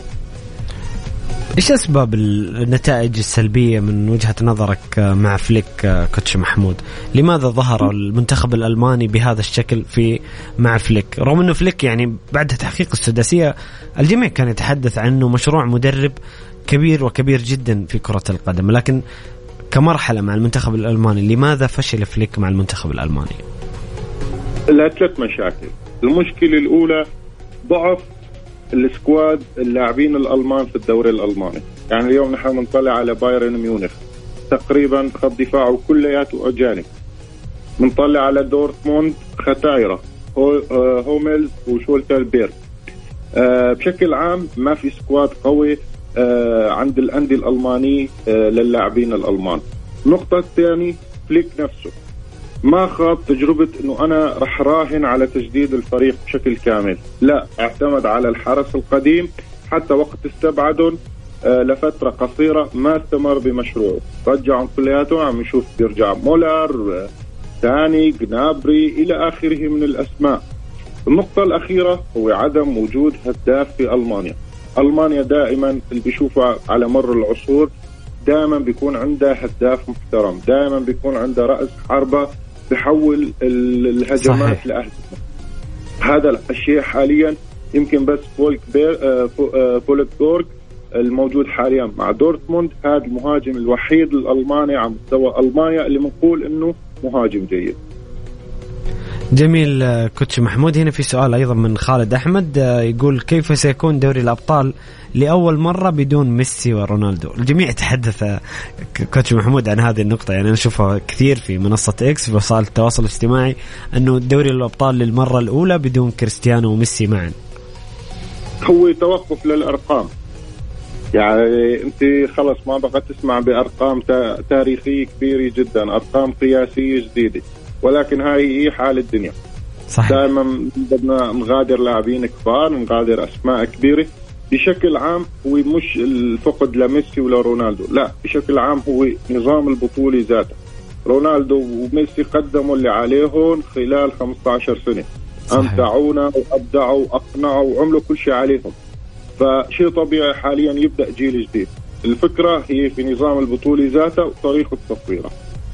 إيش أسباب النتائج السلبية من وجهة نظرك مع فليك كوتش محمود؟ لماذا ظهر المنتخب الألماني بهذا الشكل في مع فليك، رغم أنه فليك يعني بعد تحقيق السداسية الجميع كان يتحدث عنه مشروع مدرب كبير وكبير جدا في كرة القدم، لكن كمرحلة مع المنتخب الألماني لماذا فشل فليك مع المنتخب الألماني؟ لا، ثلاث مشاكل. المشكلة الأولى ضعف السكواد اللاعبين الألمان في الدوري الألماني. يعني اليوم نحن نطلع على بايرن ميونخ تقريبا خط دفاعه كلياته أجانب، نطلع على دورتموند ختايرة هوملز وشولتربيرغ. أه بشكل عام ما في سكواد قوي أه عند الأندية الألمانية أه للاعبين الألمان. النقطة الثانية فليك نفسه ما خاض تجربة انه انا رح راهن على تجديد الفريق بشكل كامل، لا، اعتمد على الحرس القديم حتى وقت استبعدهم آه لفترة قصيرة ما استمر بمشروعه، رجعهم كلياتهم. عم نشوف بيرجع مولر، ثاني، جنابري الى اخره من الاسماء. النقطة الاخيرة هو عدم وجود هداف في المانيا. المانيا دائما اللي بيشوفها على مر العصور دائما بيكون عنده هداف محترم، دائما بيكون عنده رأس حربة بحول الهجمات لأهداف. هذا الشيء حاليا يمكن بس فولك بير فولك بورغ الموجود حاليا مع دورتموند، هذا المهاجم الوحيد الألماني على مستوى ألمانيا اللي بنقول إنه مهاجم جيد. جميل كوتش محمود. هنا في سؤال أيضا من خالد أحمد يقول كيف سيكون دوري الأبطال لأول مرة بدون ميسي ورونالدو؟ الجميع يتحدث كوتش محمود عن هذه النقطة، يعني أنا أشوفها كثير في منصة إكس في وسائل التواصل الاجتماعي أنه دوري الأبطال للمرة الأولى بدون كريستيانو وميسي معا. هو توقف للأرقام، يعني أنت خلص ما بقى تسمع بأرقام تاريخية كبيرة جدا، أرقام قياسية جديدة، ولكن هاي هي حال الدنيا. صحيح. دائما بدنا نغادر لاعبين كبار، نغادر أسماء كبيرة. بشكل عام هو مش الفقد لميسي ولا رونالدو، لا، بشكل عام هو نظام البطولة ذاته. رونالدو وميسي قدموا اللي عليهم خلال خمسة عشر سنة، أمتعونا وأبدعوا وأقنعوا وعملوا كل شيء عليهم. فشيء طبيعي حاليا يبدأ جيل جديد. الفكرة هي في نظام البطولة ذاته وطريقة تصويره.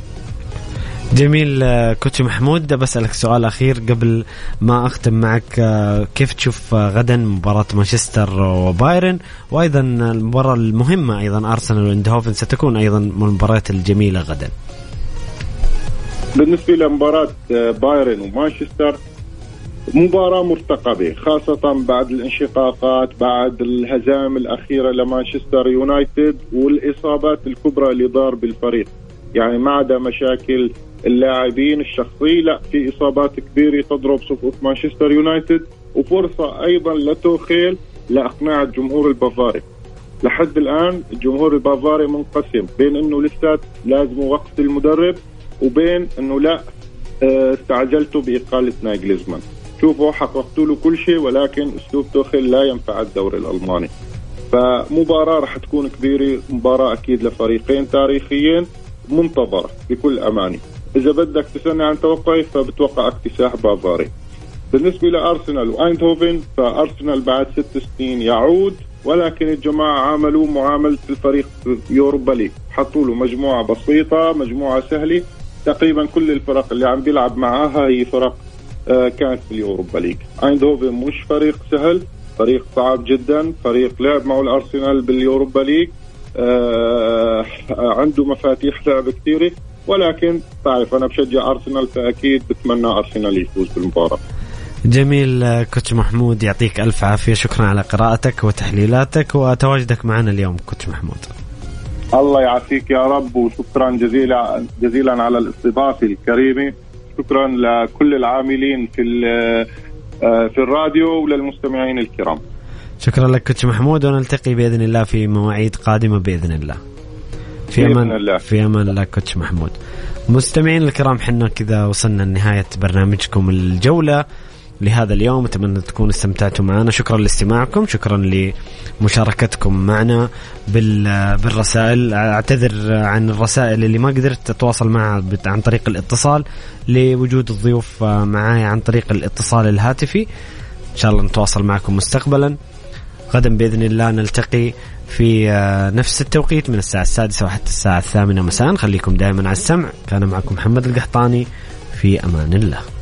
جميل كوتش محمود. بسألك سؤال أخير قبل ما أختم معك، كيف تشوف غدا مباراة مانشستر وبايرن، وأيضا المباراة المهمة أيضا أرسنال واندهوفن ستكون أيضا من المباريات الجميلة غدا؟ بالنسبة لمباراة بايرن ومانشستر مباراة مرتقبة، خاصة بعد الانشقاقات، بعد الهزائم الأخيرة لمانشستر يونايتد والإصابات الكبرى اللي ضار بالفريق. يعني ما عدا مشاكل اللاعبين الشخصية، لا، في إصابات كبيرة تضرب صفوف مانشستر يونايتد، وفرصة أيضا لتوخيل لإقناع الجمهور البافاري. لحد الآن الجمهور البافاري منقسم بين أنه لسه لازم وقت المدرب وبين أنه لا، استعجلتوا بإقالة ناجلزمان. شوفوا حققتوا له كل شيء ولكن أسلوب توخيل لا ينفع الدوري الألماني. فمباراة راح تكون كبيرة، مباراة أكيد لفريقين تاريخيين منتظرة بكل أمانة. إذا بدك تسألني عن توقعي فبتوقع اكتساح بافاري. بالنسبة لأرسنال وأيندهوفن فأرسنال بعد ست سنين يعود، ولكن الجماعة عملوا معاملة الفريق يوروبا ليج، حطوا له مجموعة بسيطة، مجموعة سهلة. تقريبا كل الفرق اللي عم بيلعب معاها هي فرق آه كانت في اليوروبا ليج. أيندهوفن مش فريق سهل، فريق صعب جدا، فريق لعب معه الأرسنال باليوروبا ليج، آه عنده مفاتيح لعب كثيرة، ولكن تعرف أنا بشجع أرسنال فأكيد بتمنى أرسنال يفوز بالمباراة. جميل كوتش محمود، يعطيك ألف عافية، شكرا على قراءتك وتحليلاتك وتواجدك معنا اليوم كوتش محمود. الله يعافيك يا رب، وشكرا جزيلا جزيلا على الاستضافة الكريمة. شكرا لكل العاملين في في الراديو وللمستمعين الكرام. شكرا لك كوتش محمود، ونلتقي بإذن الله في مواعيد قادمة بإذن الله. في أمان الله. في أمان الله كوتش محمود. مستمعين الكرام، حنا كذا وصلنا لنهاية برنامجكم الجولة لهذا اليوم. أتمنى تكونوا استمتعتوا معنا. شكرا لاستماعكم، شكرا لمشاركتكم معنا بالرسائل. أعتذر عن الرسائل اللي ما قدرت أتواصل معها عن طريق الاتصال لوجود الضيوف معايا عن طريق الاتصال الهاتفي. إن شاء الله نتواصل معكم مستقبلا. غدا بإذن الله نلتقي في نفس التوقيت من الساعة السادسة وحتى الساعة الثامنة مساء. خليكم دائما على السمع. كان معكم محمد القحطاني، في أمان الله.